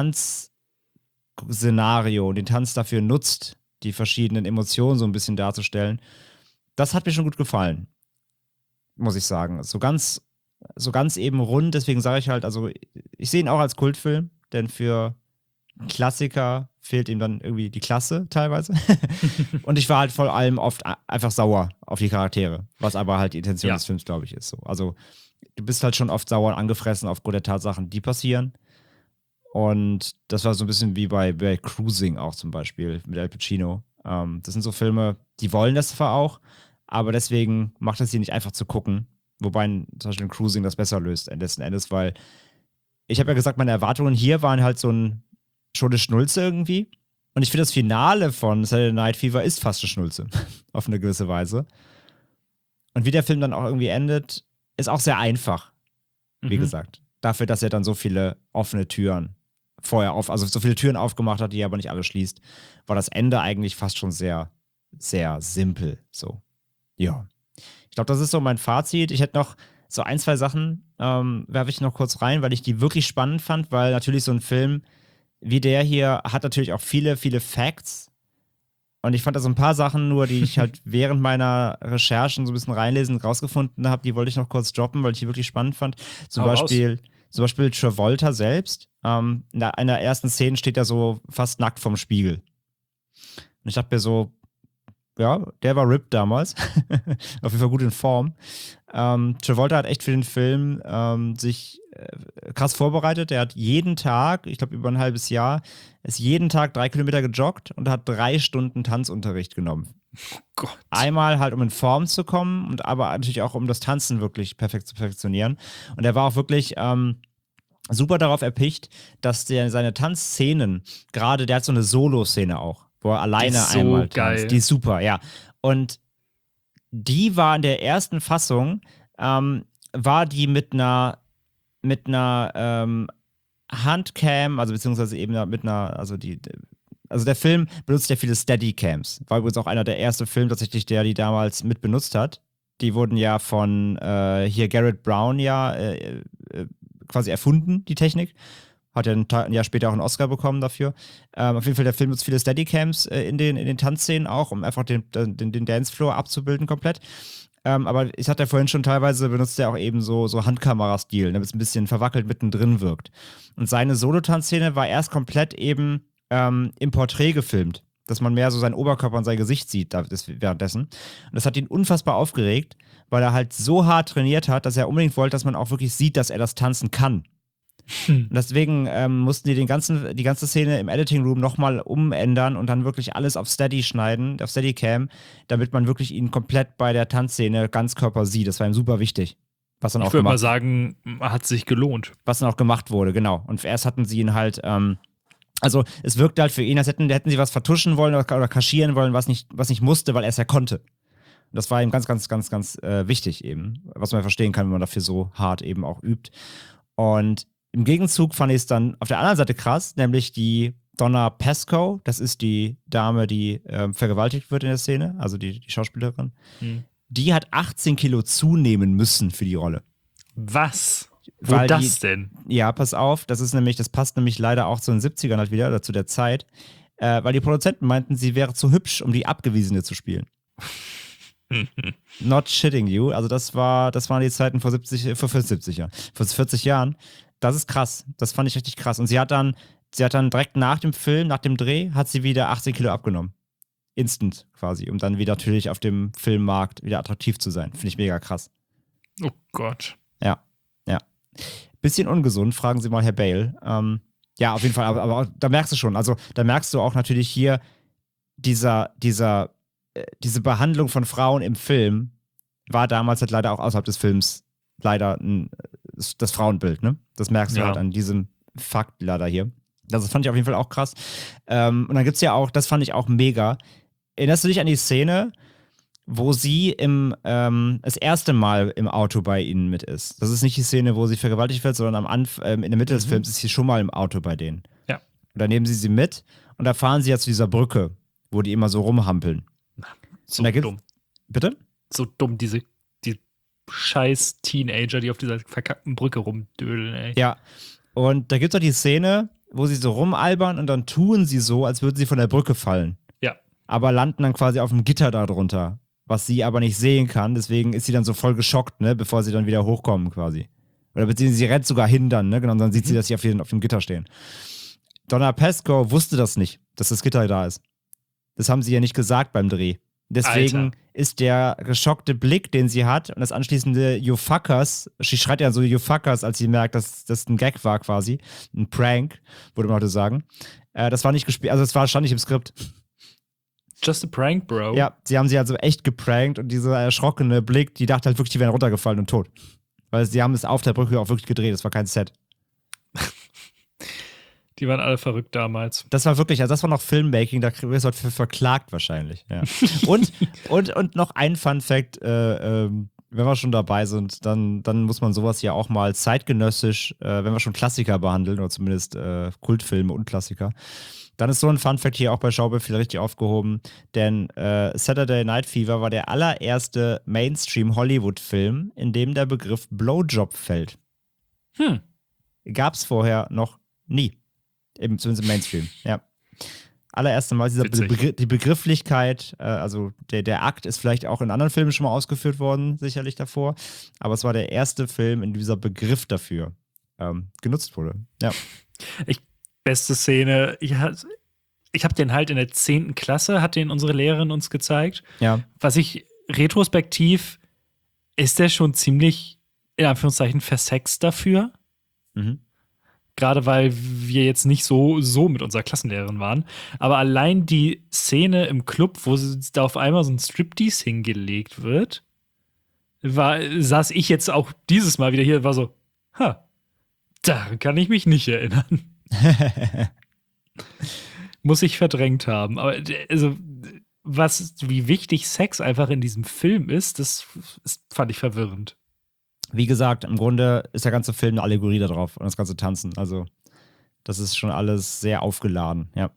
Tanzszenario und den Tanz dafür nutzt, die verschiedenen Emotionen so ein bisschen darzustellen, das hat mir schon gut gefallen. Muss ich sagen. So ganz, so ganz eben rund, deswegen sage ich halt, also ich sehe ihn auch als Kultfilm, denn für Klassiker fehlt ihm dann irgendwie die Klasse teilweise. Und ich war halt vor allem oft einfach sauer auf die Charaktere, was aber halt die Intention Ja. des Films, glaube ich, ist so. Also du bist halt schon oft sauer und angefressen aufgrund der Tatsachen, die passieren. Und das war so ein bisschen wie bei, bei Cruising auch zum Beispiel mit Al Pacino. Ähm, das sind so Filme, die wollen das zwar auch, aber deswegen macht es sie nicht einfach zu gucken. Wobei zum Beispiel in Cruising das besser löst, letzten Endes, weil ich habe ja gesagt, meine Erwartungen hier waren halt so ein schon eine Schnulze irgendwie. Und ich finde, das Finale von Saturday Night Fever ist fast eine Schnulze. Auf eine gewisse Weise. Und wie der Film dann auch irgendwie endet, ist auch sehr einfach. Wie Mhm. gesagt. Dafür, dass er dann so viele offene Türen vorher auf, also so viele Türen aufgemacht hat, die er aber nicht alle schließt, war das Ende eigentlich fast schon sehr, sehr simpel. So. Ja. Ich glaube, das ist so mein Fazit. Ich hätte noch so ein, zwei Sachen, ähm, werfe ich noch kurz rein, weil ich die wirklich spannend fand, weil natürlich so ein Film wie der hier hat natürlich auch viele, viele Facts. Und ich fand da so ein paar Sachen nur, die ich halt während meiner Recherchen so ein bisschen reinlesen rausgefunden habe, die wollte ich noch kurz droppen, weil ich die wirklich spannend fand. Zum Hau raus. Beispiel, zum Beispiel Travolta selbst. Ähm, in der- einer ersten Szene steht er so fast nackt vorm Spiegel. Und ich dachte mir so, ja, der war ripped damals. Auf jeden Fall gut in Form. Ähm, Travolta hat echt für den Film ähm, sich äh, krass vorbereitet. Er hat jeden Tag, ich glaube über ein halbes Jahr, ist jeden Tag drei Kilometer gejoggt und hat drei Stunden Tanzunterricht genommen. Gott. Einmal halt, um in Form zu kommen und aber natürlich auch, um das Tanzen wirklich perfekt zu perfektionieren. Und er war auch wirklich ähm, super darauf erpicht, dass der seine Tanzszenen, gerade der hat so eine Solo-Szene auch, wo er alleine ist so einmal geil. tanzt. Die ist super, ja. Und die war in der ersten Fassung, ähm, war die mit einer, mit einer ähm, Handcam, also beziehungsweise eben mit einer, also die, also der Film benutzt ja viele Steadicams. War übrigens auch einer der ersten Filme tatsächlich, der die damals mit benutzt hat. Die wurden ja von äh, hier Garrett Brown ja äh, äh, quasi erfunden, die Technik. Hat ja ein, ein Jahr später auch einen Oscar bekommen dafür. Ähm, auf jeden Fall, der Film nutzt viele Steadicams äh, in, den, in den Tanzszenen auch, um einfach den, den, den Dancefloor abzubilden komplett. Ähm, aber ich hatte ja vorhin schon, teilweise benutzt er auch eben so, so Handkamera-Stil, damit es ein bisschen verwackelt mittendrin wirkt. Und seine Solotanzszene war erst komplett eben ähm, im Porträt gefilmt, dass man mehr so seinen Oberkörper und sein Gesicht sieht da, das, währenddessen. Und das hat ihn unfassbar aufgeregt, weil er halt so hart trainiert hat, dass er unbedingt wollte, dass man auch wirklich sieht, dass er das tanzen kann. Hm. Und deswegen ähm, mussten die den ganzen, die ganze Szene im Editing Room nochmal umändern und dann wirklich alles auf Steady schneiden, auf Steadicam, damit man wirklich ihn komplett bei der Tanzszene Ganzkörper sieht. Das war ihm super wichtig. Was dann ich auch würde gemacht, mal sagen, hat sich gelohnt. Was dann auch gemacht wurde, genau. Und erst hatten sie ihn halt, ähm, also es wirkte halt für ihn, als hätten, hätten sie was vertuschen wollen oder, oder kaschieren wollen, was nicht, was nicht musste, weil er es ja konnte. Und das war ihm ganz, ganz, ganz, ganz äh, wichtig eben, was man verstehen kann, wenn man dafür so hart eben auch übt. Und im Gegenzug fand ich es dann auf der anderen Seite krass, nämlich die Donna Pascoe, das ist die Dame, die ähm, vergewaltigt wird in der Szene, also die, die Schauspielerin, hm. die hat achtzehn Kilo zunehmen müssen für die Rolle. Was? Wo Weil das die, denn? Ja, pass auf, das ist nämlich, das passt nämlich leider auch zu den siebzigern halt wieder, oder zu der Zeit, äh, weil die Produzenten meinten, sie wäre zu hübsch, um die Abgewiesene zu spielen. Not shitting you, also das war, das waren die Zeiten vor siebzig, vor vierzig Jahren, vor vierzig Jahren. Das ist krass. Das fand ich richtig krass. Und sie hat dann, sie hat dann direkt nach dem Film, nach dem Dreh, hat sie wieder achtzehn Kilo abgenommen. Instant quasi, um dann wieder natürlich auf dem Filmmarkt wieder attraktiv zu sein. Finde ich mega krass. Oh Gott. Ja, ja. Bisschen ungesund, fragen Sie mal Herr Bale. Ähm, ja, auf jeden Fall, aber, aber da merkst du schon, also da merkst du auch natürlich hier dieser, dieser, äh, diese Behandlung von Frauen im Film war damals halt leider auch außerhalb des Films leider ein das Frauenbild, ne? Das merkst du ja. halt an diesem Fakt leider hier. Das fand ich auf jeden Fall auch krass. Ähm, und dann gibt's ja auch, das fand ich auch mega. Erinnerst du dich an die Szene, wo sie im, ähm, das erste Mal im Auto bei ihnen mit ist? Das ist nicht die Szene, wo sie vergewaltigt wird, sondern am Anf- ähm, in der Mitte mhm. des Films ist sie schon mal im Auto bei denen. Ja. Und da nehmen sie sie mit und da fahren sie ja zu dieser Brücke, wo die immer so rumhampeln. So dumm. Bitte? So dumm, diese scheiß Teenager, die auf dieser verkackten Brücke rumdödeln, ey. Ja, und da gibt es auch die Szene, wo sie so rumalbern und dann tun sie so, als würden sie von der Brücke fallen. Ja. Aber landen dann quasi auf dem Gitter da drunter, was sie aber nicht sehen kann. Deswegen ist sie dann so voll geschockt, ne, bevor sie dann wieder hochkommen quasi. Oder beziehungsweise sie rennt sogar hin dann, ne, genau, und dann sieht mhm. sie, dass sie auf, den, auf dem Gitter stehen. Donna Pascoe wusste das nicht, dass das Gitter da ist. Das haben sie ja nicht gesagt beim Dreh. Deswegen Alter. Ist der geschockte Blick, den sie hat und das anschließende You fuckers, sie schreit ja so You fuckers, als sie merkt, dass das ein Gag war quasi, ein Prank, würde man heute sagen. Äh, das war nicht gespielt, also das war, stand nicht im Skript. Just a prank, bro. Ja, sie haben sie also echt geprankt und dieser erschrockene Blick, die dachte halt wirklich, die wären runtergefallen und tot. Weil sie haben es auf der Brücke auch wirklich gedreht, das war kein Set. Die waren alle verrückt damals. Das war wirklich, also das war noch Filmmaking, da wirst du halt für verklagt wahrscheinlich. Ja. und, und, und noch ein Fun-Fact, äh, äh, wenn wir schon dabei sind, dann, dann muss man sowas ja auch mal zeitgenössisch, äh, wenn wir schon Klassiker behandeln, oder zumindest äh, Kultfilme und Klassiker, dann ist so ein Fun-Fact hier auch bei Schaubefehl richtig aufgehoben, denn äh, Saturday Night Fever war der allererste Mainstream-Hollywood-Film, in dem der Begriff Blowjob fällt. Hm. Gab's vorher noch nie. Eben, zumindest im Mainstream, ja. Allererste Mal dieser Begr- die Begrifflichkeit, äh, also der, der Akt ist vielleicht auch in anderen Filmen schon mal ausgeführt worden, sicherlich davor, aber es war der erste Film, in dem dieser Begriff dafür ähm, genutzt wurde, ja. Ich, beste Szene, ich, ich habe den halt in der zehnten Klasse, hat den unsere Lehrerin uns gezeigt, ja. Was ich retrospektiv, ist der schon ziemlich, in Anführungszeichen, versext dafür, mhm. Gerade weil wir jetzt nicht so, so mit unserer Klassenlehrerin waren. Aber allein die Szene im Club, wo da auf einmal so ein Striptease hingelegt wird, war, saß ich jetzt auch dieses Mal wieder hier, war so, ha, daran kann ich mich nicht erinnern. Muss ich verdrängt haben. Aber also, was, wie wichtig Sex einfach in diesem Film ist, das, das fand ich verwirrend. Wie gesagt, im Grunde ist der ganze Film eine Allegorie darauf und das ganze Tanzen. Also Das ist schon alles sehr aufgeladen, ja.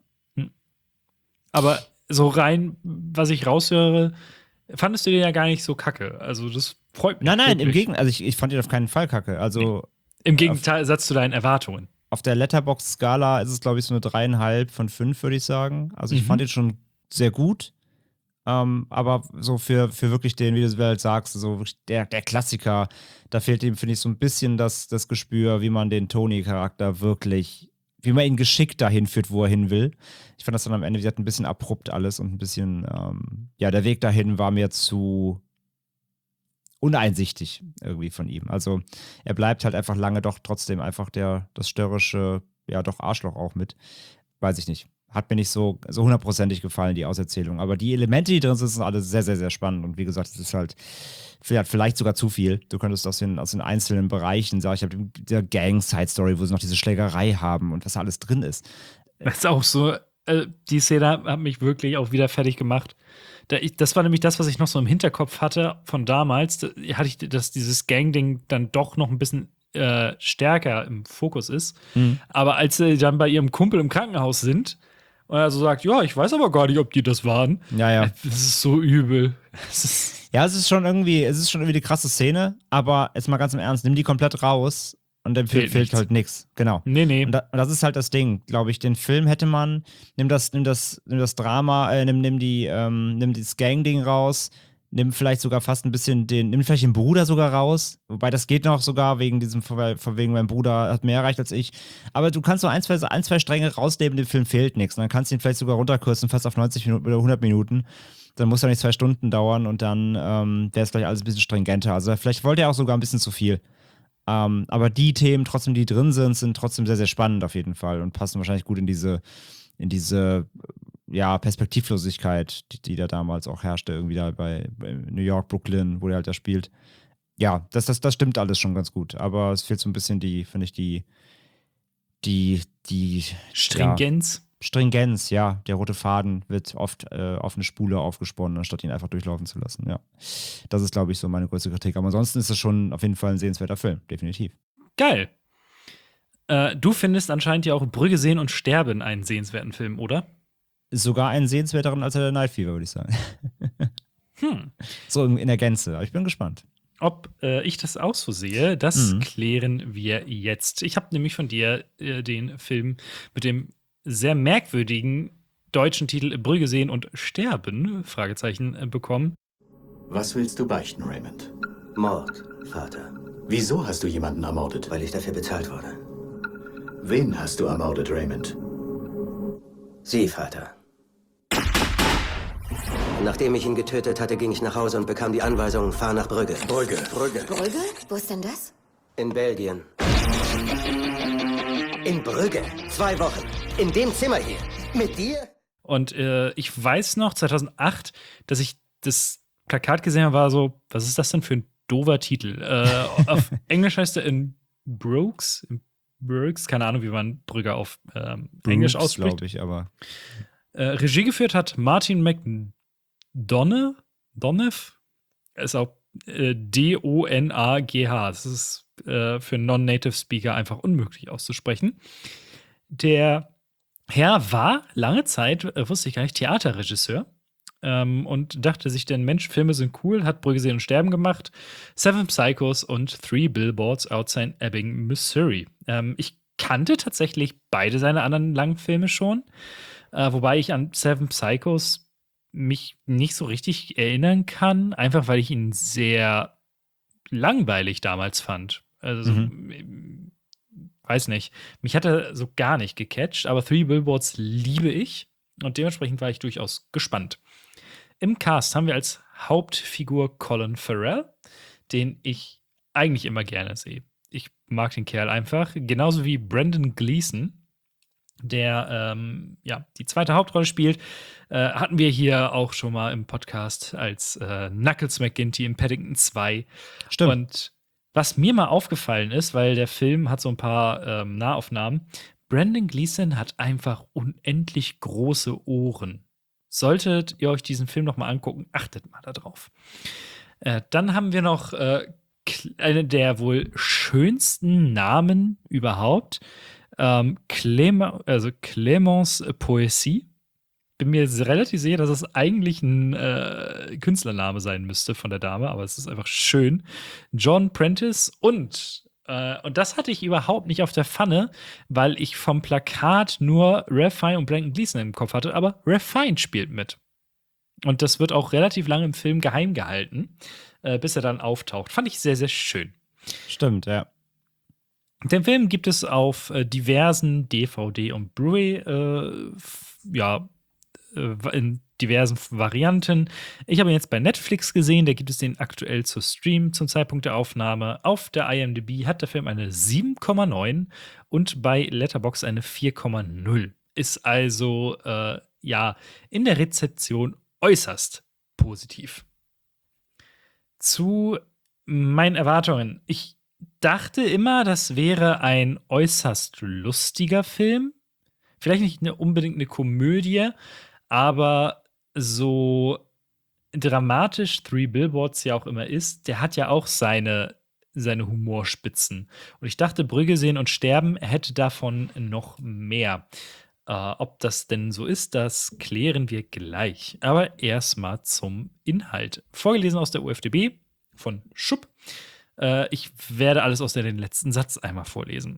Aber so rein, was ich raushöre, fandest du den ja gar nicht so kacke. Also das freut mich. Nein, nein, wirklich. im Gegenteil, also ich, ich fand ihn auf keinen Fall kacke. Also nee. Im Gegenteil, Satz zu deinen Erwartungen. Auf der Letterboxd-Skala ist es, glaube ich, so eine dreieinhalb von fünf, würde ich sagen. Also ich mhm. fand ihn schon sehr gut. Ähm, aber so für, für wirklich den, wie du es halt sagst, so wirklich der, der Klassiker, da fehlt ihm, finde ich, so ein bisschen das, das Gespür, wie man den Tony-Charakter wirklich, wie man ihn geschickt dahin führt, wo er hin will. Ich fand das dann am Ende, wie gesagt, ein bisschen abrupt alles und ein bisschen, ähm, ja, der Weg dahin war mir zu uneinsichtig irgendwie von ihm. Also er bleibt halt einfach lange doch trotzdem einfach der, das störrische, ja doch Arschloch auch mit. Weiß ich nicht. Hat mir nicht so, so hundertprozentig gefallen, die Auserzählung. Aber die Elemente, die drin sind, sind alle sehr, sehr, sehr spannend. Und wie gesagt, es ist halt vielleicht sogar zu viel. Du könntest aus den, aus den einzelnen Bereichen, sag ich, ich habe diese Gang-Side-Story, wo sie noch diese Schlägerei haben und was da alles drin ist. Das ist auch so, äh, die Szene hat mich wirklich auch wieder fertig gemacht. Da ich, das war nämlich das, was ich noch so im Hinterkopf hatte von damals. Da hatte ich, dass dieses Gang-Ding dann doch noch ein bisschen äh, stärker im Fokus ist. Mhm. Aber als sie dann bei ihrem Kumpel im Krankenhaus sind und er so sagt, ja, ich weiß aber gar nicht, ob die das waren. Ja, ja. Das ist so übel. Das ist ja, es ist schon irgendwie, es ist schon irgendwie die krasse Szene, aber jetzt mal ganz im Ernst, nimm die komplett raus und dem Film fehlt halt nichts. Genau. Nee, nee. Und, da, und das ist halt das Ding, glaube ich. Den Film hätte man, nimm das, nimm das, nimm das Drama, äh, nimm, nimm die, ähm, nimm das Gang-Ding raus, nimm vielleicht sogar fast ein bisschen den, nimm vielleicht den Bruder sogar raus, wobei das geht noch sogar wegen diesem, von wegen mein Bruder hat mehr erreicht als ich. Aber du kannst so ein, zwei, ein, zwei Stränge rausnehmen, dem Film fehlt nichts. Und dann kannst du ihn vielleicht sogar runterkürzen, fast auf neunzig Minuten oder hundert Minuten. Dann muss er nicht zwei Stunden dauern und dann ähm, wäre es vielleicht alles ein bisschen stringenter. Also vielleicht wollte er auch sogar ein bisschen zu viel. Ähm, aber die Themen, trotzdem, die drin sind, sind trotzdem sehr, sehr spannend auf jeden Fall und passen wahrscheinlich gut in diese, in diese ja, Perspektivlosigkeit, die, die da damals auch herrschte, irgendwie da bei, bei New York, Brooklyn, wo der halt da spielt. Ja, das, das, das stimmt alles schon ganz gut. Aber es fehlt so ein bisschen die, finde ich, die, die, die Stringenz. Ja, Stringenz, ja. Der rote Faden wird oft äh, auf eine Spule aufgesponnen, anstatt ihn einfach durchlaufen zu lassen, ja. Das ist, glaube ich, so meine größte Kritik. Aber ansonsten ist es schon auf jeden Fall ein sehenswerter Film, definitiv. Geil. Äh, du findest anscheinend ja auch Brügge sehen und sterben einen sehenswerten Film, oder? Ist sogar einen sehenswerteren als der Night Fever, würde ich sagen. hm. So in, in der Gänze. Aber ich bin gespannt. Ob äh, ich das auch so sehe, das Mhm. klären wir jetzt. Ich habe nämlich von dir äh, den Film mit dem sehr merkwürdigen deutschen Titel Brügge sehen und sterben, Fragezeichen, äh, bekommen. Was willst du beichten, Raymond? Mord, Vater. Wieso hast du jemanden ermordet? Weil ich dafür bezahlt wurde. Wen hast du ermordet, Raymond? Sie, Vater. Nachdem ich ihn getötet hatte, ging ich nach Hause und bekam die Anweisung, fahr nach Brügge. Brügge, Brügge. Brügge? Wo ist denn das? In Belgien. In Brügge. Zwei Wochen. In dem Zimmer hier. Mit dir? Und äh, ich weiß noch, zweitausendacht, dass ich das Plakat gesehen habe, war so, was ist das denn für ein doofer Titel? Äh, auf Englisch heißt er in Brooks, in Brooks, keine Ahnung, wie man Brügge auf ähm, Englisch ausspricht. glaube ich, aber. Äh, Regie geführt hat Martin McDonough. Donev? Ist auch äh, D O N A G H. Das ist äh, für Non-Native Speaker einfach unmöglich auszusprechen. Der Herr war lange Zeit, äh, wusste ich gar nicht, Theaterregisseur. Ähm, und dachte sich dann, Mensch, Filme sind cool, hat Brügge sehen und sterben gemacht, Seven Psychos und Three Billboards Outside Ebbing, Missouri. Ähm, ich kannte tatsächlich beide seine anderen langen Filme schon, äh, wobei ich an Seven Psychos mich nicht so richtig erinnern kann, einfach weil ich ihn sehr langweilig damals fand. Also, mhm. weiß nicht. Mich hat er so gar nicht gecatcht, aber Three Billboards liebe ich und dementsprechend war ich durchaus gespannt. Im Cast haben wir als Hauptfigur Colin Farrell, den ich eigentlich immer gerne sehe. Ich mag den Kerl einfach. Genauso wie Brendan Gleeson, der ähm, ja, die zweite Hauptrolle spielt. Äh, hatten wir hier auch schon mal im Podcast als äh, Knuckles McGinty in Paddington zwei. Stimmt. Und was mir mal aufgefallen ist, weil der Film hat so ein paar ähm, Nahaufnahmen, Brendan Gleeson hat einfach unendlich große Ohren. Solltet ihr euch diesen Film noch mal angucken, achtet mal da drauf. Äh, dann haben wir noch äh, eine der wohl schönsten Namen überhaupt. Ähm, Clément, also Clémence Poésie. Bin mir relativ sicher, dass es eigentlich ein äh, Künstlername sein müsste von der Dame, aber es ist einfach schön. John Prentice und, äh, und das hatte ich überhaupt nicht auf der Pfanne, weil ich vom Plakat nur Ralph Fiennes und Brendan Gleeson im Kopf hatte, aber Ralph Fiennes spielt mit. Und das wird auch relativ lange im Film geheim gehalten, äh, bis er dann auftaucht. Fand ich sehr, sehr schön. Stimmt, ja. Den Film gibt es auf äh, diversen D V D und Blu-ray, äh, f- ja, äh, in diversen Varianten. Ich habe ihn jetzt bei Netflix gesehen, da gibt es den aktuell zu streamen zum Zeitpunkt der Aufnahme. Auf der IMDb hat der Film eine sieben Komma neun und bei Letterboxd eine vier Komma null. Ist also, äh, ja, in der Rezeption äußerst positiv. Zu meinen Erwartungen. Ich dachte immer, das wäre ein äußerst lustiger Film. Vielleicht nicht eine, unbedingt eine Komödie, aber so dramatisch Three Billboards ja auch immer ist, der hat ja auch seine, seine Humorspitzen. Und ich dachte, Brügge sehen und sterben hätte davon noch mehr. Äh, ob das denn so ist, das klären wir gleich. Aber erstmal zum Inhalt. Vorgelesen aus der U F D B von Schupp. Äh, ich werde alles aus der den letzten Satz einmal vorlesen.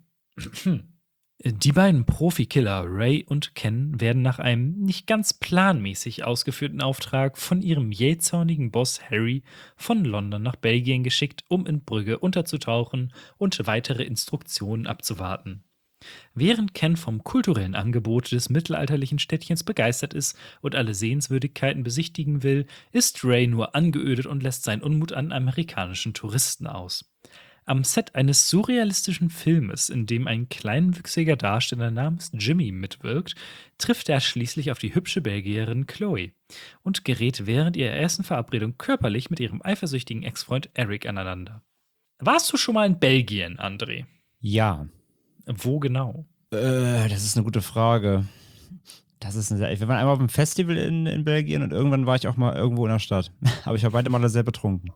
Die beiden Profikiller Ray und Ken werden nach einem nicht ganz planmäßig ausgeführten Auftrag von ihrem jähzornigen Boss Harry von London nach Belgien geschickt, um in Brügge unterzutauchen und weitere Instruktionen abzuwarten. Während Ken vom kulturellen Angebot des mittelalterlichen Städtchens begeistert ist und alle Sehenswürdigkeiten besichtigen will, ist Ray nur angeödet und lässt seinen Unmut an amerikanischen Touristen aus. Am Set eines surrealistischen Filmes, in dem ein kleinwüchsiger Darsteller namens Jimmy mitwirkt, trifft er schließlich auf die hübsche Belgierin Chloe und gerät während ihrer ersten Verabredung körperlich mit ihrem eifersüchtigen Ex-Freund Eric aneinander. Warst du schon mal in Belgien, André? Ja. Wo genau? Äh, das ist eine gute Frage. Das ist eine, wir waren einmal auf einem Festival in, in Belgien und irgendwann war ich auch mal irgendwo in der Stadt. Aber ich war beide Mal sehr betrunken.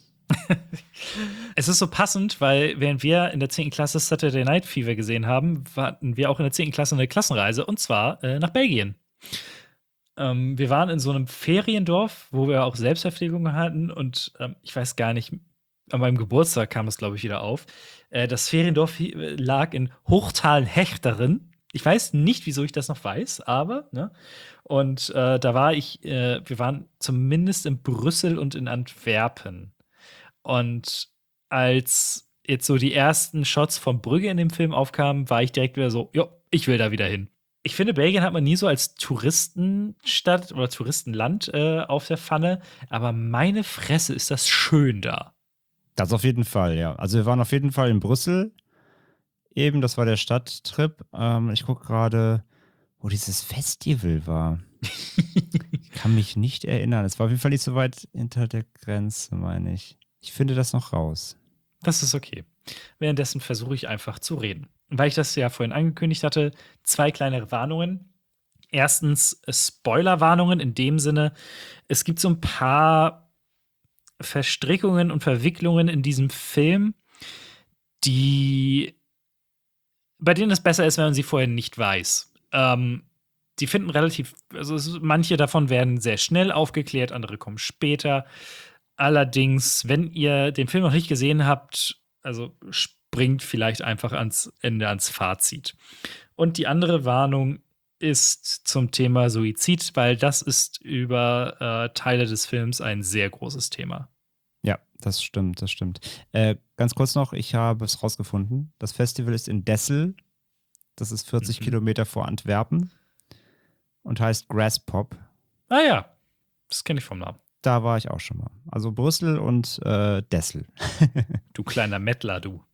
Es ist so passend, weil während wir in der zehnten Klasse Saturday Night Fever gesehen haben, hatten wir auch in der zehnten Klasse eine Klassenreise und zwar äh, nach Belgien. Ähm, wir waren in so einem Feriendorf, wo wir auch Selbstverpflegung hatten und ähm, ich weiß gar nicht, an meinem Geburtstag kam es, glaube ich, wieder auf. Äh, das Feriendorf hi- lag in Hochtal-Hechteren. Ich weiß nicht, wieso ich das noch weiß, aber, ne? Und äh, da war ich, äh, wir waren zumindest in Brüssel und in Antwerpen. Und als jetzt so die ersten Shots von Brügge in dem Film aufkamen, war ich direkt wieder so, jo, ich will da wieder hin. Ich finde, Belgien hat man nie so als Touristenstadt oder Touristenland äh, auf der Pfanne, aber meine Fresse ist das schön da. Das auf jeden Fall, ja. Also wir waren auf jeden Fall in Brüssel. Eben, das war der Stadttrip. Ähm, ich gucke gerade, wo dieses Festival war. Ich kann mich nicht erinnern. Es war auf jeden Fall nicht so weit hinter der Grenze, meine ich. Ich finde das noch raus. Das ist okay. Währenddessen versuche ich einfach zu reden. Weil ich das ja vorhin angekündigt hatte, zwei kleinere Warnungen. Erstens Spoilerwarnungen in dem Sinne, es gibt so ein paar Verstrickungen und Verwicklungen in diesem Film, die bei denen es besser ist, wenn man sie vorher nicht weiß. Ähm, die finden relativ, also es, manche davon werden sehr schnell aufgeklärt, andere kommen später. Allerdings, wenn ihr den Film noch nicht gesehen habt, also springt vielleicht einfach ans Ende, ans Fazit. Und die andere Warnung ist zum Thema Suizid, weil das ist über äh, Teile des Films ein sehr großes Thema. Ja, das stimmt, das stimmt. Äh, ganz kurz noch, ich habe es rausgefunden. Das Festival ist in Dessel. Das ist vierzig Mhm. Kilometer vor Antwerpen und heißt Grasspop. Ah ja, das kenne ich vom Namen. Da war ich auch schon mal. Also Brüssel und äh, Dessel. Du kleiner Mettler, du.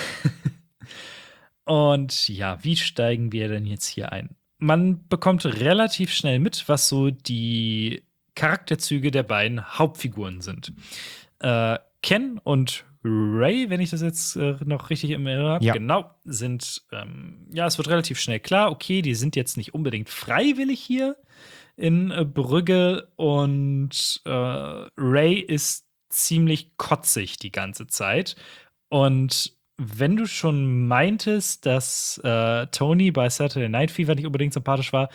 Und ja, wie steigen wir denn jetzt hier ein? Man bekommt relativ schnell mit, was so die Charakterzüge der beiden Hauptfiguren sind. Äh, Ken und Ray, wenn ich das jetzt äh, noch richtig im Erinnerung habe, Ja. genau, sind, ähm, ja, es wird relativ schnell klar, okay, die sind jetzt nicht unbedingt freiwillig hier in äh, Brügge und äh, Ray ist ziemlich kotzig die ganze Zeit und wenn du schon meintest, dass äh, Tony bei Saturday Night Fever nicht unbedingt sympathisch war,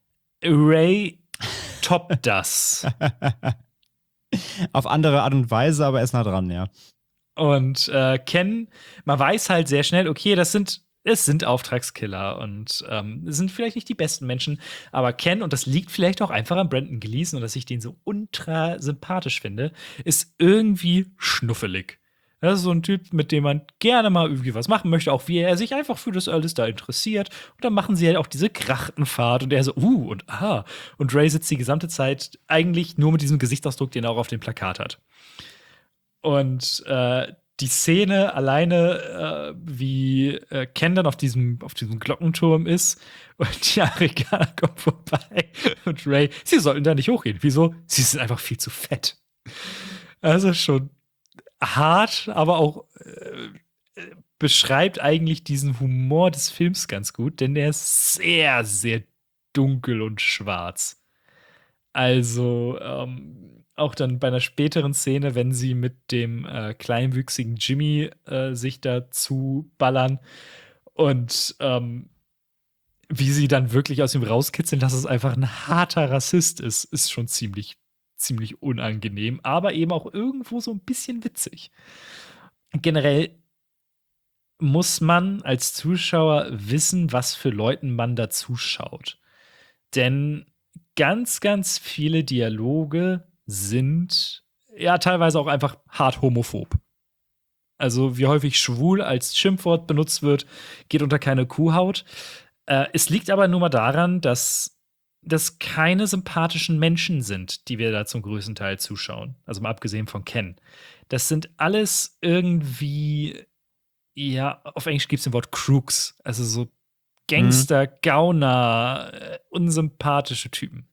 Ray toppt das. Auf andere Art und Weise, aber er ist nah dran, ja. Und äh, Ken, man weiß halt sehr schnell, okay, das sind, es sind Auftragskiller und ähm, sind vielleicht nicht die besten Menschen, aber Ken, und das liegt vielleicht auch einfach an Brendan Gleeson und dass ich den so ultra sympathisch finde, ist irgendwie schnuffelig. Das ist so ein Typ, mit dem man gerne mal irgendwie was machen möchte, auch wie er sich einfach für das alles da interessiert. Und dann machen sie halt auch diese Krachtenfahrt und er so, uh, und ah. Und Ray sitzt die gesamte Zeit eigentlich nur mit diesem Gesichtsausdruck, den er auch auf dem Plakat hat. Und äh, die Szene alleine, äh, wie äh, Ken dann auf diesem, auf diesem Glockenturm ist und die Amerikaner kommen vorbei und Ray, sie sollten da nicht hochgehen. Wieso? Sie sind einfach viel zu fett. Also schon hart, aber auch äh, beschreibt eigentlich diesen Humor des Films ganz gut, denn der ist sehr, sehr dunkel und schwarz. Also ähm, auch dann bei einer späteren Szene, wenn sie mit dem äh, kleinwüchsigen Jimmy äh, sich dazu ballern und ähm, wie sie dann wirklich aus ihm rauskitzeln, dass es einfach ein harter Rassist ist, ist schon ziemlich ziemlich unangenehm, aber eben auch irgendwo so ein bisschen witzig. Generell muss man als Zuschauer wissen, was für Leuten man da zuschaut. Denn ganz, ganz viele Dialoge sind ja teilweise auch einfach hart homophob. Also wie häufig schwul als Schimpfwort benutzt wird, geht unter keine Kuhhaut. Äh, es liegt aber nur mal daran, dass das keine sympathischen Menschen sind, die wir da zum größten Teil zuschauen. Also mal abgesehen von Ken. Das sind alles irgendwie, ja, auf Englisch gibt es das Wort Crooks. Also so Gangster, mhm. Gauner, äh, unsympathische Typen.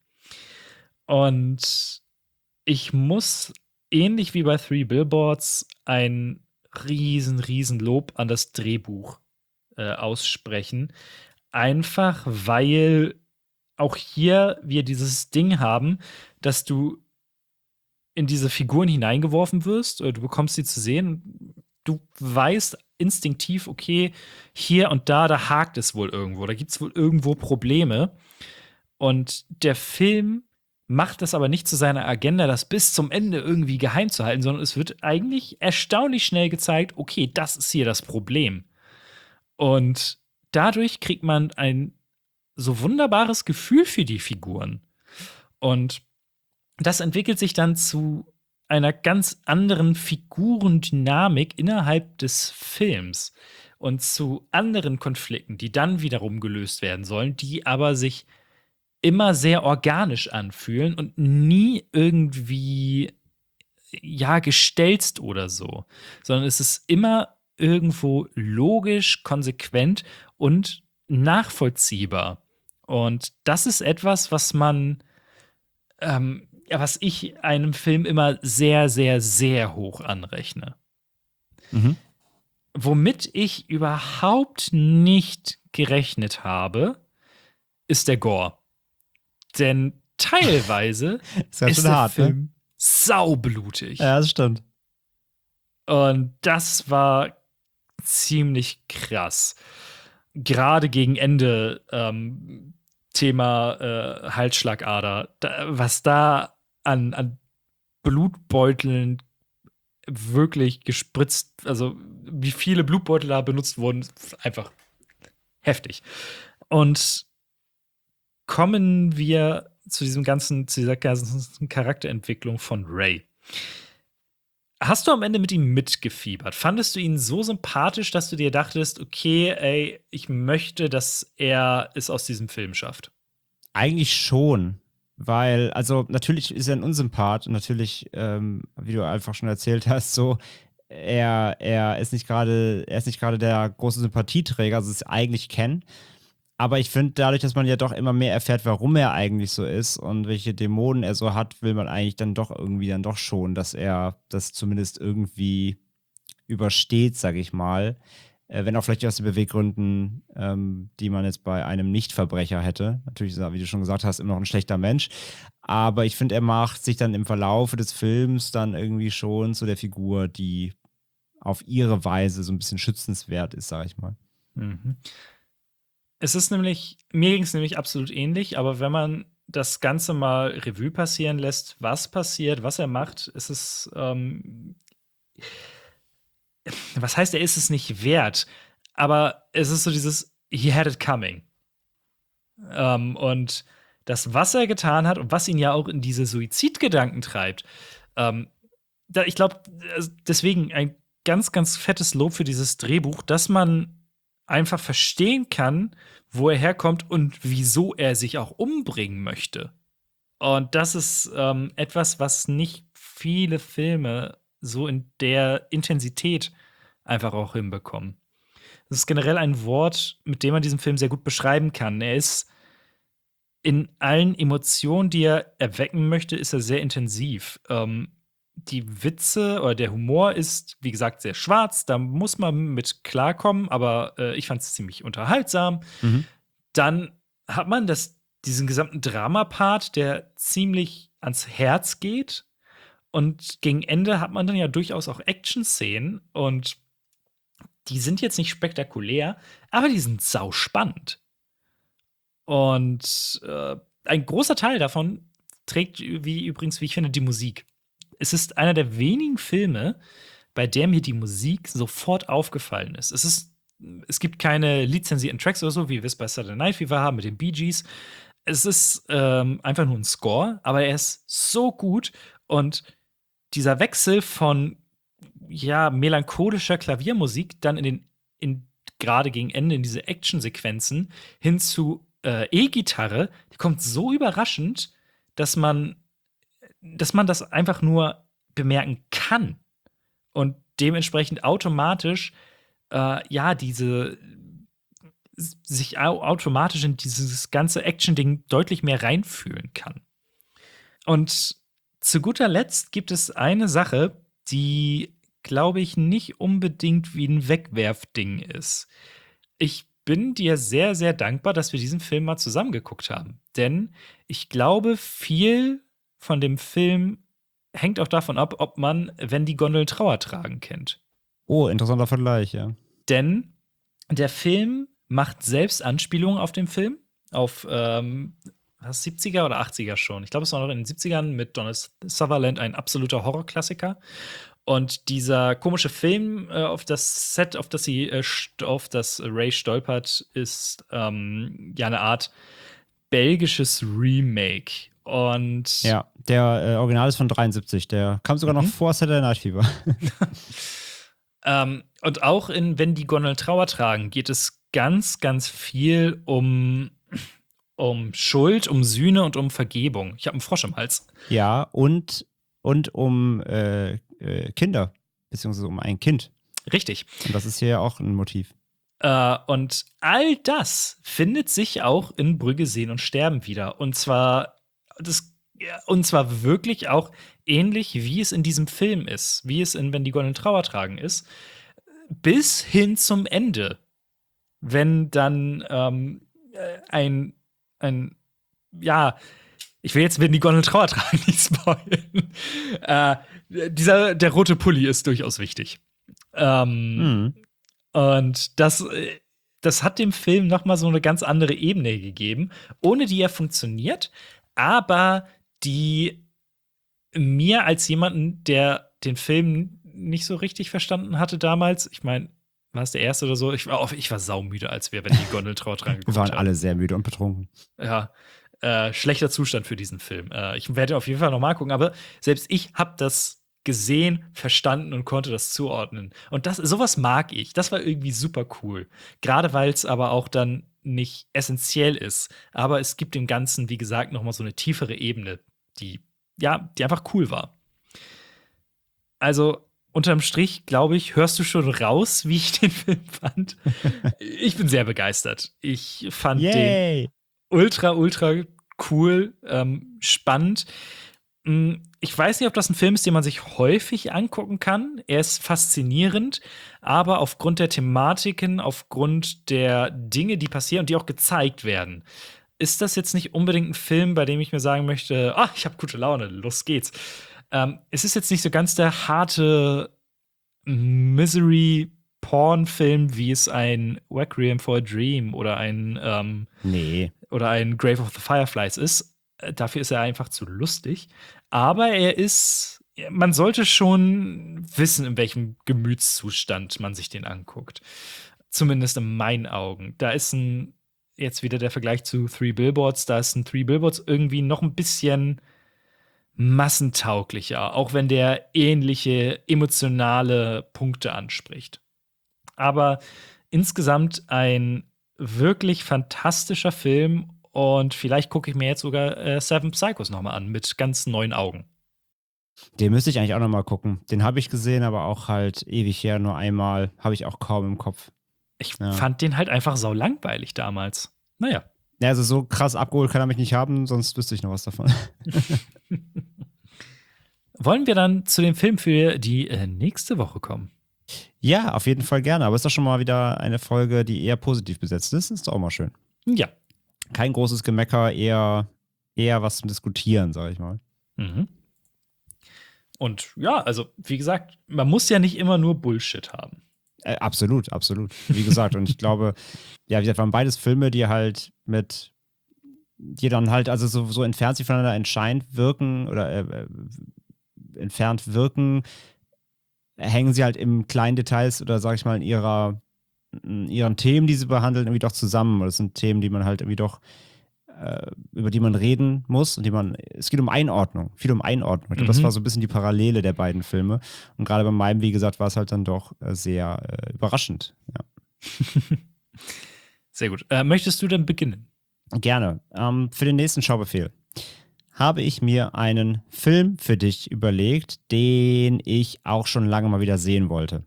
Und ich muss, ähnlich wie bei Three Billboards, ein riesen, riesen Lob an das Drehbuch äh, aussprechen. Einfach, weil auch hier wir dieses Ding haben, dass du in diese Figuren hineingeworfen wirst, oder du bekommst sie zu sehen, du weißt instinktiv, okay, hier und da, da hakt es wohl irgendwo, da gibt es wohl irgendwo Probleme. Und der Film macht das aber nicht zu seiner Agenda, das bis zum Ende irgendwie geheim zu halten, sondern es wird eigentlich erstaunlich schnell gezeigt, okay, das ist hier das Problem. Und dadurch kriegt man ein so wunderbares Gefühl für die Figuren. Und das entwickelt sich dann zu einer ganz anderen Figurendynamik innerhalb des Films und zu anderen Konflikten, die dann wiederum gelöst werden sollen, die aber sich immer sehr organisch anfühlen und nie irgendwie ja gestelzt oder so, sondern es ist immer irgendwo logisch, konsequent und nachvollziehbar. Und das ist etwas, was man, ähm, ja, was ich einem Film immer sehr, sehr, sehr hoch anrechne. Mhm. Womit ich überhaupt nicht gerechnet habe, ist der Gore. Denn teilweise ist, ist der hart, Film ne? saublutig. Ja, das stimmt. Und das war ziemlich krass. Gerade gegen Ende ähm, Thema äh, Halsschlagader, da, was da an, an Blutbeuteln wirklich gespritzt, also wie viele Blutbeutel da benutzt wurden, einfach heftig. Und kommen wir zu diesem ganzen, zu dieser ganzen Charakterentwicklung von Ray. Hast du am Ende mit ihm mitgefiebert? Fandest du ihn so sympathisch, dass du dir dachtest, okay, ey, ich möchte, dass er es aus diesem Film schafft? Eigentlich schon, weil, also natürlich ist er ein Unsympath und natürlich, ähm, wie du einfach schon erzählt hast, so, er, er ist nicht gerade, er ist nicht gerade der große Sympathieträger, also es ist eigentlich Ken. Aber ich finde, dadurch, dass man ja doch immer mehr erfährt, warum er eigentlich so ist und welche Dämonen er so hat, will man eigentlich dann doch irgendwie dann doch schon, dass er das zumindest irgendwie übersteht, sag ich mal. Äh, wenn auch vielleicht aus den Beweggründen, ähm, die man jetzt bei einem Nichtverbrecher hätte. Natürlich ist er, wie du schon gesagt hast, immer noch ein schlechter Mensch. Aber ich finde, er macht sich dann im Verlauf des Films dann irgendwie schon zu der Figur, die auf ihre Weise so ein bisschen schützenswert ist, sag ich mal. Mhm. Es ist nämlich, mir ging es nämlich absolut ähnlich, aber wenn man das Ganze mal Revue passieren lässt, was passiert, was er macht, ist es, ähm, was heißt, er ist es nicht wert, aber es ist so dieses, he had it coming. Ähm, und das, was er getan hat und was ihn ja auch in diese Suizidgedanken treibt, ähm, da, ich glaube, deswegen ein ganz, ganz fettes Lob für dieses Drehbuch, dass man einfach verstehen kann, wo er herkommt und wieso er sich auch umbringen möchte. Und das ist ähm, etwas, was nicht viele Filme so in der Intensität einfach auch hinbekommen. Das ist generell ein Wort, mit dem man diesen Film sehr gut beschreiben kann. Er ist in allen Emotionen, die er erwecken möchte, ist er sehr intensiv. Ähm, die Witze oder der Humor ist, wie gesagt, sehr schwarz. Da muss man mit klarkommen, aber äh, ich fand es ziemlich unterhaltsam. Mhm. Dann hat man das, diesen gesamten Drama-Part, der ziemlich ans Herz geht. Und gegen Ende hat man dann ja durchaus auch Action-Szenen. Und die sind jetzt nicht spektakulär, aber die sind sauspannend. Und äh, ein großer Teil davon trägt wie übrigens, wie ich finde, die Musik. Es ist einer der wenigen Filme, bei der mir die Musik sofort aufgefallen ist. Es ist, es gibt keine lizenzierten Tracks oder so, wie wir es bei Saturday Night Fever haben mit den Bee Gees. Es ist ähm, einfach nur ein Score, aber er ist so gut. Und dieser Wechsel von ja, melancholischer Klaviermusik dann in den, in, gerade gegen Ende in diese Actionsequenzen hin zu äh, E-Gitarre, die kommt so überraschend, dass man dass man das einfach nur bemerken kann und dementsprechend automatisch äh, ja diese sich au automatisch in dieses ganze Action-Ding deutlich mehr reinfühlen kann. Und zu guter Letzt gibt es eine Sache, die, glaube ich, nicht unbedingt wie ein Wegwerfding ist. Ich bin dir sehr, sehr dankbar, dass wir diesen Film mal zusammengeguckt haben. Denn ich glaube, viel von dem Film hängt auch davon ab, ob man Wenn die Gondeln Trauer tragen kennt. Oh, interessanter Vergleich, ja. Denn der Film macht selbst Anspielungen auf den Film, auf ähm, was, siebziger oder achtziger schon. Ich glaube, es war noch in den siebzigern mit Donald Sutherland ein absoluter Horrorklassiker. Und dieser komische Film, äh, auf das Set, auf das sie, äh, auf das Ray stolpert, ist ähm, ja eine Art belgisches Remake. Und ja, der äh, Original ist von dreiundsiebzig. Der kam sogar mhm. noch vor Saturday Night Fever. ähm, und auch in Wenn die Gondeln Trauer tragen geht es ganz, ganz viel um, um Schuld, um Sühne und um Vergebung. Ich habe einen Frosch im Hals. Ja, und, und um äh, äh, Kinder, beziehungsweise um ein Kind. Richtig. Und das ist hier ja auch ein Motiv. Äh, und all das findet sich auch in Brügge sehen und sterben wieder. Und zwar das, und zwar wirklich auch ähnlich, wie es in diesem Film ist, wie es in Wenn die Gondeln Trauer tragen ist, bis hin zum Ende. Wenn dann ähm, ein, ein, ja, ich will jetzt Wenn die Gondeln Trauer tragen nicht spoilern. äh, dieser, der rote Pulli ist durchaus wichtig. Ähm, mhm. Und das, das hat dem Film noch mal so eine ganz andere Ebene gegeben, ohne die er funktioniert, aber die mir als jemanden, der den Film nicht so richtig verstanden hatte damals, ich meine, war es der erste oder so? Ich war, ich war saumüde, als wir Wenn die Gondeln Trauer tragen geguckt haben. Wir waren alle sehr müde und betrunken. Ja, äh, schlechter Zustand für diesen Film. Äh, ich werde auf jeden Fall noch mal gucken, aber selbst ich habe das gesehen, verstanden und konnte das zuordnen. Und das, sowas mag ich. Das war irgendwie super cool. Gerade weil es aber auch dann nicht essentiell ist. Aber es gibt dem Ganzen, wie gesagt, noch mal so eine tiefere Ebene, die, ja, die einfach cool war. Also, unterm Strich, glaube ich, hörst du schon raus, wie ich den Film fand. Ich bin sehr begeistert. Ich fand Yay. den ultra, ultra cool, ähm, spannend. Ich weiß nicht, ob das ein Film ist, den man sich häufig angucken kann. Er ist faszinierend, aber aufgrund der Thematiken, aufgrund der Dinge, die passieren und die auch gezeigt werden, ist das jetzt nicht unbedingt ein Film, bei dem ich mir sagen möchte, ah, ich habe gute Laune, los geht's. Ähm, es ist jetzt nicht so ganz der harte Misery-Porn-Film, wie es ein Requiem for a Dream oder ein ähm, Nee. oder ein Grave of the Fireflies ist. Äh, Dafür ist er einfach zu lustig. Aber er ist, man sollte schon wissen, in welchem Gemütszustand man sich den anguckt. Zumindest in meinen Augen. Da ist ein, jetzt wieder der Vergleich zu Three Billboards, da ist ein Three Billboards irgendwie noch ein bisschen massentauglicher, auch wenn der ähnliche emotionale Punkte anspricht. Aber insgesamt ein wirklich fantastischer Film und vielleicht gucke ich mir jetzt sogar äh, Seven Psychos nochmal an mit ganz neuen Augen. Den müsste ich eigentlich auch nochmal gucken. Den habe ich gesehen, aber auch halt ewig her, nur einmal. Habe ich auch kaum im Kopf. Ich Ja. fand den halt einfach sau langweilig damals. Naja. Ja, also so krass abgeholt kann er mich nicht haben, sonst wüsste ich noch was davon. Wollen wir dann zu dem Film für die äh, nächste Woche kommen? Ja, auf jeden Fall gerne. Aber es ist doch schon mal wieder eine Folge, die eher positiv besetzt ist. Ist doch auch mal schön. Ja. Kein großes Gemecker, eher, eher was zum Diskutieren, sag ich mal. Mhm. Und ja, also wie gesagt, man muss ja nicht immer nur Bullshit haben. Äh, absolut, absolut. Wie gesagt, und ich glaube, ja, wie gesagt, waren beides Filme, die halt mit, die dann halt, also so, so entfernt sich voneinander entscheidend wirken oder äh, äh, entfernt wirken, hängen sie halt im kleinen Details oder sag ich mal in ihrer, in ihren Themen, die sie behandeln, irgendwie doch zusammen. Das sind Themen, die man halt irgendwie doch, äh, über die man reden muss und die man, es geht um Einordnung, viel um Einordnung. Ich glaube, Mhm. das war so ein bisschen die Parallele der beiden Filme. Und gerade bei meinem, wie gesagt, war es halt dann doch äh, sehr äh, überraschend. Ja. Sehr gut. Äh, möchtest du denn beginnen? Gerne. Ähm, für den nächsten Schaubefehl habe ich mir einen Film für dich überlegt, den ich auch schon lange mal wieder sehen wollte.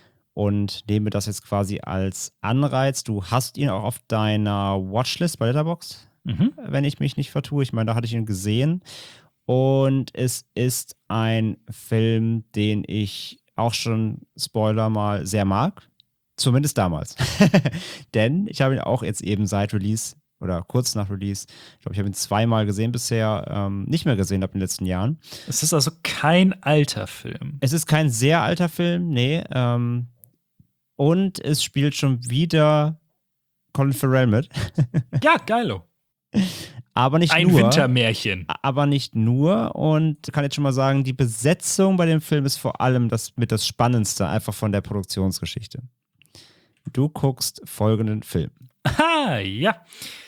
Und nehme das jetzt quasi als Anreiz. Du hast ihn auch auf deiner Watchlist bei Letterboxd, Mhm. wenn ich mich nicht vertue. Ich meine, da hatte ich ihn gesehen. Und es ist ein Film, den ich auch schon, Spoiler mal, sehr mag. Zumindest damals. Denn ich habe ihn auch jetzt eben seit Release oder kurz nach Release, ich glaube, ich habe ihn zweimal gesehen bisher, ähm, nicht mehr gesehen ab den letzten Jahren. Es ist also kein alter Film. Es ist kein sehr alter Film, nee. Ähm, und es spielt schon wieder Colin Farrell mit. Ja, geilo. Aber nicht Ein nur. Wintermärchen. Aber nicht nur. Und kann jetzt schon mal sagen, die Besetzung bei dem Film ist vor allem das mit das Spannendste, einfach von der Produktionsgeschichte. Du guckst folgenden Film. Ah, ja.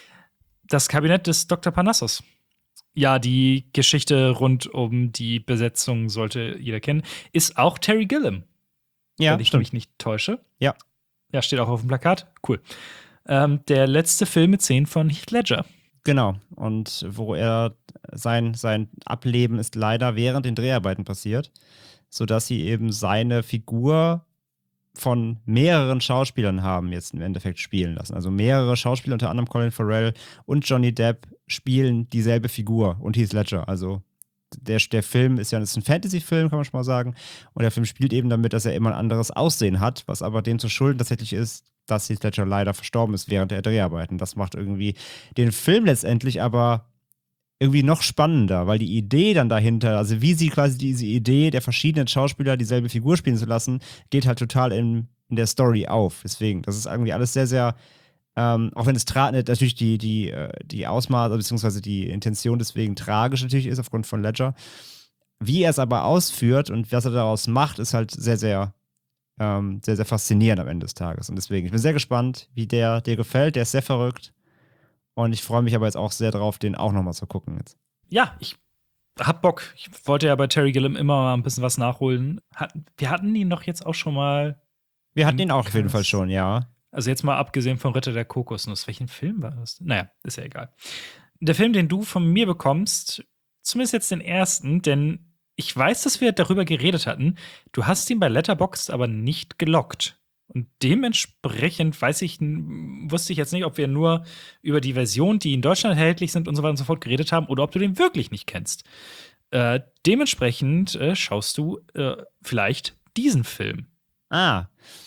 Das Kabinett des Doktor Parnassus. Ja, die Geschichte rund um die Besetzung sollte jeder kennen. Ist auch Terry Gilliam. Ja, wenn ich stimmt. mich nicht täusche. Ja. Ja, steht auch auf dem Plakat. Cool. Ähm, der letzte Film mit Szenen von Heath Ledger. Genau. Und wo er sein, sein Ableben ist leider während den Dreharbeiten passiert, sodass sie eben seine Figur von mehreren Schauspielern haben jetzt im Endeffekt spielen lassen. Also mehrere Schauspieler, unter anderem Colin Farrell und Johnny Depp, spielen dieselbe Figur und Heath Ledger. Also der, der Film ist ja ist ein Fantasy-Film, kann man schon mal sagen. Und der Film spielt eben damit, dass er immer ein anderes Aussehen hat, was aber dem zu schulden tatsächlich ist, dass Heath Ledger leider verstorben ist während der Dreharbeiten. Das macht irgendwie den Film letztendlich aber irgendwie noch spannender, weil die Idee dann dahinter, also wie sie quasi diese Idee der verschiedenen Schauspieler dieselbe Figur spielen zu lassen, geht halt total in, in der Story auf. Deswegen, das ist irgendwie alles sehr, sehr, ähm, auch wenn es tra- natürlich die, die, die Ausmaße, beziehungsweise die Intention deswegen tragisch natürlich ist, aufgrund von Ledger. Wie er es aber ausführt und was er daraus macht, ist halt sehr, sehr, ähm, sehr, sehr faszinierend am Ende des Tages. Und deswegen, ich bin sehr gespannt, wie der dir gefällt. Der ist sehr verrückt. Und ich freue mich aber jetzt auch sehr drauf, den auch nochmal zu gucken jetzt. Ja, ich hab Bock. Ich wollte ja bei Terry Gilliam immer mal ein bisschen was nachholen. Hat, wir hatten ihn doch jetzt auch schon mal. Wir hatten ihn auch auf jeden Fall schon, ja. Also jetzt mal abgesehen von Ritter der Kokosnuss. Welchen Film war das? Naja, ist ja egal. Der Film, den du von mir bekommst, zumindest jetzt den ersten, denn ich weiß, dass wir darüber geredet hatten. Du hast ihn bei Letterboxd aber nicht gelockt. Und dementsprechend weiß ich, wusste ich jetzt nicht, ob wir nur über die Version, die in Deutschland erhältlich sind und so weiter und so fort geredet haben oder ob du den wirklich nicht kennst. Äh, dementsprechend äh, schaust du äh, vielleicht diesen Film. Ah,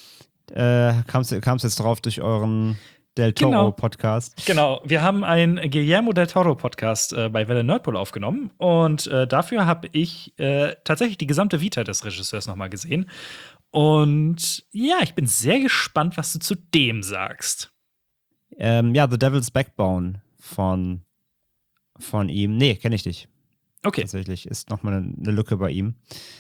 äh, kamst du jetzt drauf durch euren Del Genau. Toro-Podcast? Genau, wir haben einen Guillermo del Toro-Podcast äh, bei Welle Nerdpool aufgenommen und äh, dafür habe ich äh, tatsächlich die gesamte Vita des Regisseurs nochmal gesehen. Und ja, ich bin sehr gespannt, was du zu dem sagst. Ähm, ja, The Devil's Backbone von, von ihm. Nee, kenne ich nicht. Okay. Tatsächlich ist nochmal eine, eine Lücke bei ihm.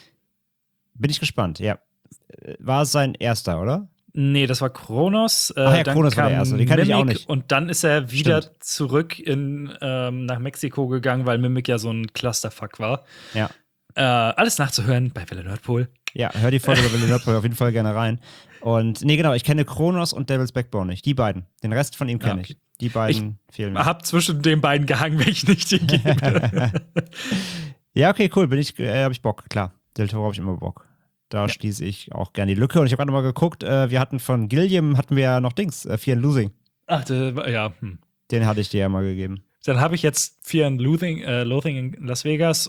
Bin ich gespannt, ja. War es sein erster, oder? Nee, das war Kronos. Äh, Ach ja, dann Kronos war kam der erste. Den kannte ich auch Mimic nicht. Und dann ist er wieder Stimmt. zurück in, ähm, nach Mexiko gegangen, weil Mimic ja so ein Clusterfuck war. Ja. Äh, alles nachzuhören bei Welle Nordpol. Ja, hör die Folge bei Wille Nordpol auf jeden Fall gerne rein. Und nee, genau, ich kenne Kronos und Devil's Backbone nicht. Die beiden. Den Rest von ihm kenne Ja, okay. ich. Die beiden fehlen Ich mir. hab zwischen den beiden gehangen, wenn ich nicht den gebe. Ja, okay, cool. Bin ich, äh, hab ich Bock, klar. Del Toro habe ich immer Bock. Da Ja. schließe ich auch gerne die Lücke. Und ich habe gerade mal geguckt, äh, wir hatten von Gilliam, hatten wir ja noch Dings, äh, Fear and Losing. Ach, der, ja. Hm. Den hatte ich dir ja mal gegeben. Dann habe ich jetzt Fear and Loathing, äh, Loathing in Las Vegas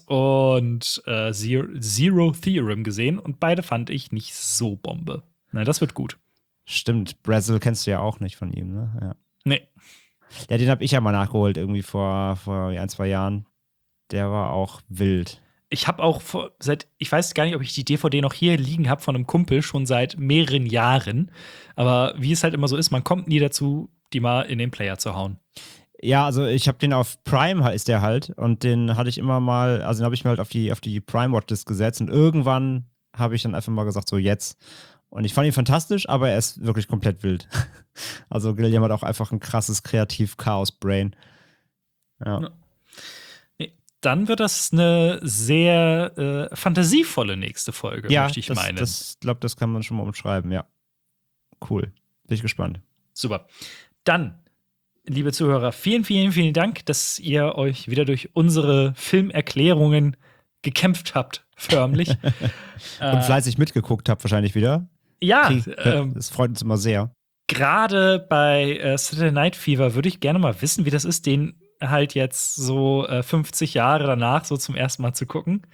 und äh, Zero, Zero Theorem gesehen und beide fand ich nicht so Bombe. Na, das wird gut. Stimmt, Brazil kennst du ja auch nicht von ihm, ne? Ja, Nee. ja den habe ich ja mal nachgeholt, irgendwie vor, vor ein, zwei Jahren. Der war auch wild. Ich habe auch vor, seit, ich weiß gar nicht, ob ich die D V D noch hier liegen habe von einem Kumpel, schon seit mehreren Jahren. Aber wie es halt immer so ist, man kommt nie dazu, die mal in den Player zu hauen. Ja, also ich habe den auf Prime, ist der halt. Und den hatte ich immer mal, also den habe ich mir halt auf die, auf die Prime-Watchlist gesetzt. Und irgendwann habe ich dann einfach mal gesagt, so jetzt. Und ich fand ihn fantastisch, aber er ist wirklich komplett wild. Also Gilliam hat auch einfach ein krasses Kreativ-Chaos-Brain. Ja. Ja. Nee, dann wird das eine sehr äh, fantasievolle nächste Folge, Ja, möchte ich das, meinen. das glaube, das kann man schon mal umschreiben, ja. Cool. Bin ich gespannt. Super. Dann, liebe Zuhörer, vielen, vielen, vielen Dank, dass ihr euch wieder durch unsere Filmerklärungen gekämpft habt, förmlich. Und fleißig mitgeguckt habt wahrscheinlich wieder. Ja, Krieg- ähm, das freut uns immer sehr. gerade bei äh, Saturday Night Fever würde ich gerne mal wissen, wie das ist, den halt jetzt so äh, fünfzig Jahre danach so zum ersten Mal zu gucken.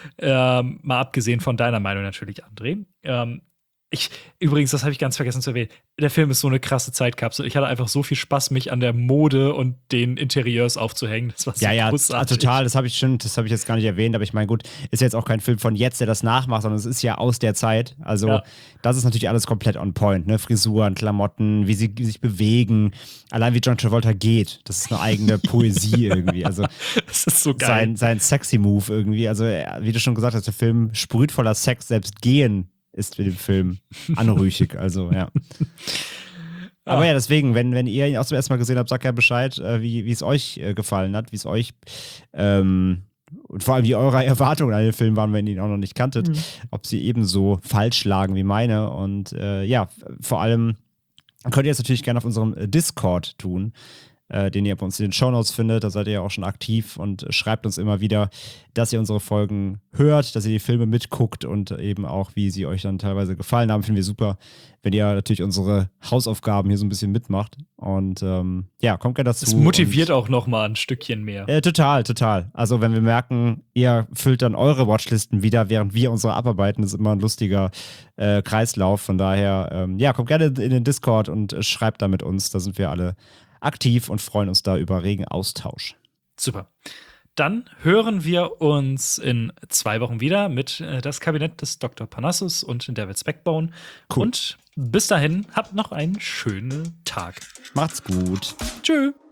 Ähm, mal abgesehen von deiner Meinung natürlich, André. Ähm, ich, übrigens, das habe ich ganz vergessen zu erwähnen. Der Film ist so eine krasse Zeitkapsel. Ich hatte einfach so viel Spaß, mich an der Mode und den Interieurs aufzuhängen. Das war so Ja, ja, großartig. total. Das habe ich schon, das habe ich jetzt gar nicht erwähnt, aber ich meine, gut, ist jetzt auch kein Film von jetzt, der das nachmacht, sondern es ist ja aus der Zeit. Also, Ja. das ist natürlich alles komplett on point, ne? Frisuren, Klamotten, wie sie, wie sie sich bewegen, allein wie John Travolta geht. Das ist eine eigene Poesie irgendwie. Also, Das ist so geil. sein, sein sexy Move irgendwie. Also, er- wie du schon gesagt hast, der Film sprüht voller Sex, selbst gehen ist mit dem Film anrüchig. Also, ja. Aber ja, deswegen, wenn, wenn ihr ihn auch zum ersten Mal gesehen habt, sagt ja Bescheid, äh, wie wie es euch äh, gefallen hat, wie es euch ähm, und vor allem wie eure Erwartungen an den Film waren, wenn ihr ihn auch noch nicht kanntet, ob sie ebenso falsch lagen wie meine. Und äh, ja, f- vor allem könnt ihr es natürlich gerne auf unserem äh, Discord tun, äh, den ihr bei uns in den Shownotes findet. Da seid ihr ja auch schon aktiv und äh, schreibt uns immer wieder, dass ihr unsere Folgen hört, dass ihr die Filme mitguckt und eben auch, wie sie euch dann teilweise gefallen haben. Finden wir super, wenn ihr natürlich unsere Hausaufgaben hier so ein bisschen mitmacht. Und ähm, ja, kommt gerne dazu. Es motiviert und, auch noch mal ein Stückchen mehr. Äh, total, total. Also wenn wir merken, ihr füllt dann eure Watchlisten wieder, während wir unsere abarbeiten, ist immer ein lustiger äh, Kreislauf. Von daher, ähm, ja, kommt gerne in den Discord und äh, schreibt da mit uns. Da sind wir alle aktiv und freuen uns da über regen Austausch. Super. Dann hören wir uns in zwei Wochen wieder mit äh, das Kabinett des Doktor Parnassus und Devil's Backbone. Cool. Und bis dahin, habt noch einen schönen Tag. Macht's gut. Tschö.